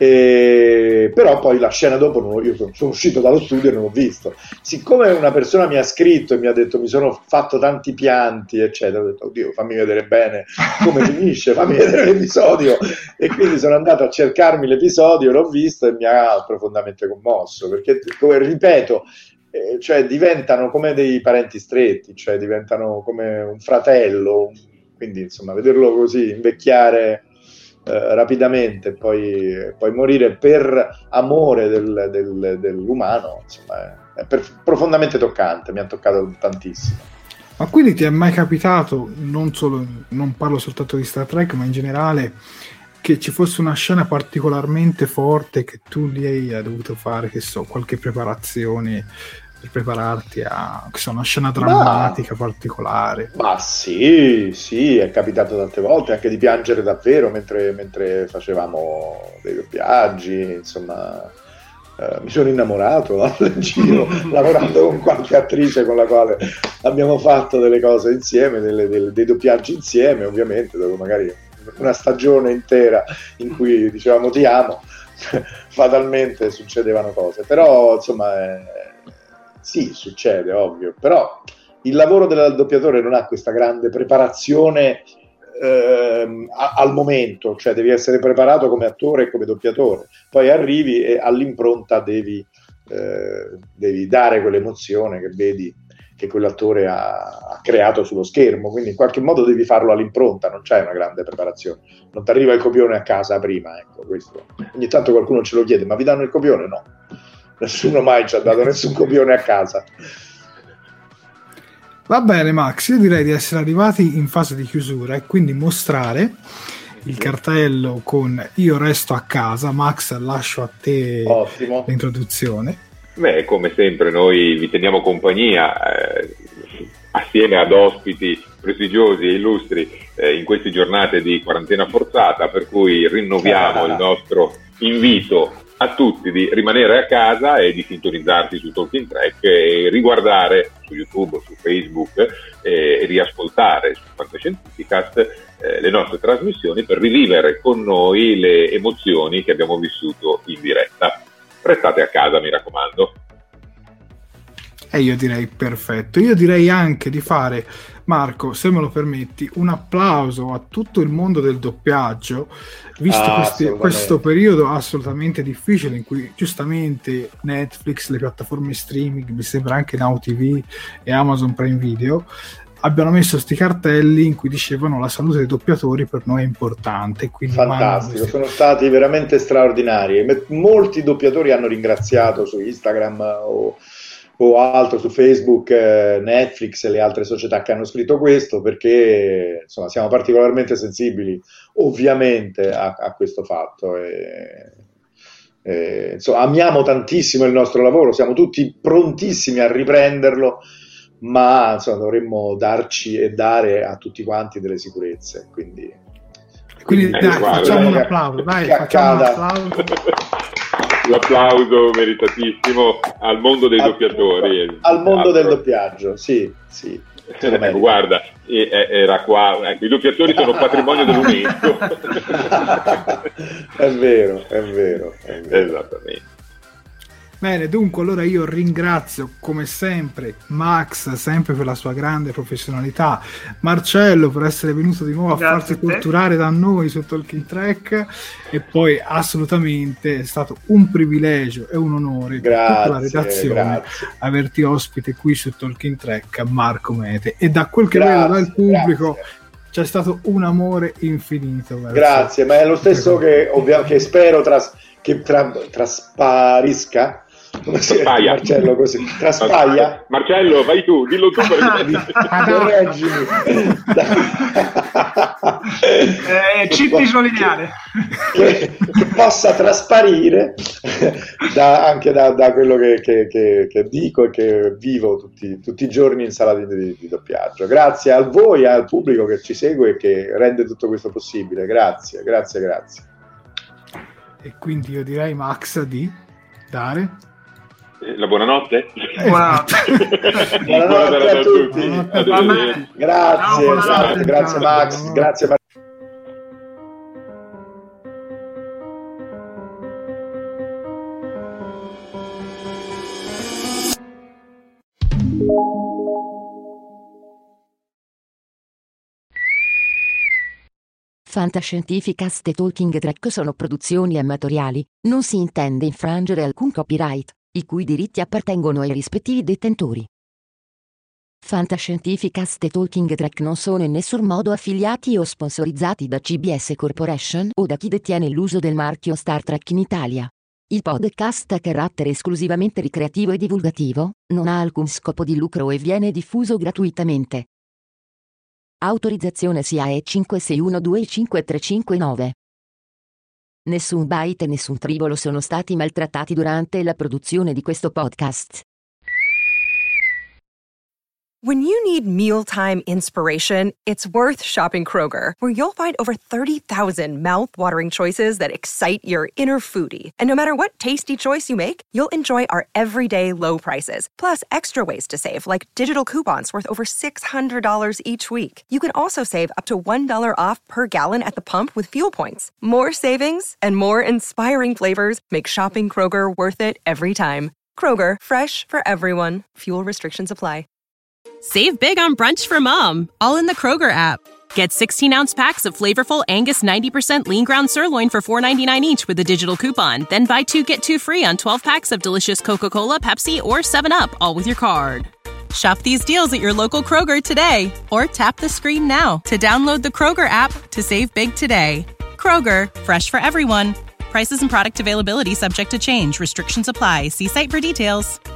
Eh, però poi la scena dopo non, io sono, sono uscito dallo studio e non l'ho visto. Siccome una persona mi ha scritto e mi ha detto mi sono fatto tanti pianti eccetera, ho detto oddio fammi vedere bene come finisce, fammi vedere l'episodio, e quindi sono andato a cercarmi l'episodio, l'ho visto e mi ha profondamente commosso perché, come ripeto, eh, cioè diventano come dei parenti stretti, cioè diventano come un fratello, quindi insomma vederlo così invecchiare Eh, rapidamente, poi, poi morire per amore del, del, dell'umano, insomma, è, è per, profondamente toccante, mi ha toccato tantissimo. Ma quindi ti è mai capitato, non solo, non parlo soltanto di Star Trek, ma in generale, che ci fosse una scena particolarmente forte che tu lì hai dovuto fare, che so, qualche preparazione per prepararti a, che so, una scena drammatica ma, particolare? Ma sì, sì, è capitato tante volte anche di piangere davvero mentre, mentre facevamo dei doppiaggi, insomma. Uh, mi sono innamorato al giro lavorando con qualche attrice con la quale abbiamo fatto delle cose insieme, delle, delle, dei doppiaggi insieme, ovviamente, dove magari una stagione intera in cui dicevamo ti amo, fatalmente succedevano cose, però insomma eh, sì, succede, ovvio, però il lavoro del doppiatore non ha questa grande preparazione eh, a, al momento, cioè devi essere preparato come attore e come doppiatore, poi arrivi e all'impronta devi, eh, devi dare quell'emozione che vedi che quell'attore ha, ha creato sullo schermo, quindi in qualche modo devi farlo all'impronta, non c'è una grande preparazione, non ti arriva il copione a casa prima, ecco, questo. Ogni tanto qualcuno ce lo chiede, ma vi danno il copione? No, nessuno mai ci ha dato nessun copione a casa. Va bene Max, io direi di essere arrivati in fase di chiusura e quindi mostrare il cartello con io resto a casa. Max, lascio a te Ottimo. l'introduzione. Beh, come sempre noi vi teniamo compagnia eh, assieme ad ospiti prestigiosi e illustri eh, in queste giornate di quarantena forzata, per cui rinnoviamo ah. il nostro invito a tutti di rimanere a casa e di sintonizzarsi su Talking Track e riguardare su YouTube o su Facebook eh, e riascoltare su Fantascientificast eh, le nostre trasmissioni per rivivere con noi le emozioni che abbiamo vissuto in diretta. Restate a casa, mi raccomando. E io direi perfetto. Io direi anche di fare, Marco, se me lo permetti, un applauso a tutto il mondo del doppiaggio, visto ah, questi, questo periodo assolutamente difficile in cui giustamente Netflix, le piattaforme streaming, mi sembra anche Now T V e Amazon Prime Video abbiano messo sti cartelli in cui dicevano la salute dei doppiatori per noi è importante. Quindi fantastico, questi... sono stati veramente straordinari. Molti doppiatori hanno ringraziato su Instagram o, o altro, su Facebook, eh, Netflix e le altre società che hanno scritto questo, perché insomma siamo particolarmente sensibili ovviamente a, a questo fatto e, e, insomma, amiamo tantissimo il nostro lavoro, siamo tutti prontissimi a riprenderlo, ma insomma dovremmo darci e dare a tutti quanti delle sicurezze, quindi, quindi dai, eh, facciamo un applauso, dai, facciamo un applauso. L'applauso meritatissimo al mondo dei al, doppiatori, al mondo del doppiaggio, sì, sì. Eh, guarda, era qua, ecco, i doppiatori sono patrimonio dell'UNESCO. È vero, è vero, è vero. Esattamente. Bene, dunque allora io ringrazio come sempre Max, sempre per la sua grande professionalità, Marcello per essere venuto di nuovo a Grazie farsi a torturare da noi su Talking Track, e poi assolutamente è stato un privilegio e un onore per tutta la redazione grazie. averti ospite qui su Talking Track, Marco Mete, e da quel che grazie, vedo dal pubblico grazie. c'è stato un amore infinito. Grazie, ma è lo stesso che, ovvia- che spero tras- che tra- trasparisca. Come si chiama Marcello così? Traspaglia? Marcello, vai tu, dillo tu perché correggimi. eh, chip visualineare che, che possa trasparire da, anche da, da quello che, che, che, che dico e che vivo tutti, tutti i giorni in sala di, di, di doppiaggio. Grazie a voi e al pubblico che ci segue e che rende tutto questo possibile. Grazie, grazie, grazie. E quindi io direi, Max, di dare la buonanotte. Buonanotte, buonanotte a tutti. Buonanotte. Grazie, no, grazie, grazie Max, grazie Mar- Fantascientificast e Talking Track sono produzioni amatoriali, non si intende infrangere alcun copyright, i cui diritti appartengono ai rispettivi detentori. Fantascientificast e Talking Track non sono in nessun modo affiliati o sponsorizzati da C B S Corporation o da chi detiene l'uso del marchio Star Trek in Italia. Il podcast ha carattere esclusivamente ricreativo e divulgativo, non ha alcun scopo di lucro e viene diffuso gratuitamente. Autorizzazione S I A E cinque sei uno due cinque tre cinque nove. Nessun byte e nessun tribolo sono stati maltrattati durante la produzione di questo podcast. When you need mealtime inspiration, it's worth shopping Kroger, where you'll find over thirty thousand mouth-watering choices that excite your inner foodie. And no matter what tasty choice you make, you'll enjoy our everyday low prices, plus extra ways to save, like digital coupons worth over six hundred dollars each week. You can also save up to one dollar off per gallon at the pump with fuel points. More savings and more inspiring flavors make shopping Kroger worth it every time. Kroger, fresh for everyone. Fuel restrictions apply. Save big on brunch for mom, all in the Kroger app. Get sixteen-ounce packs of flavorful Angus ninety percent lean ground sirloin for four ninety-nine each with a digital coupon. Then buy two, get two free on twelve packs of delicious Coca-Cola, Pepsi, or seven up, all with your card. Shop these deals at your local Kroger today, or tap the screen now to download the Kroger app to save big today. Kroger, fresh for everyone. Prices and product availability subject to change. Restrictions apply. See site for details.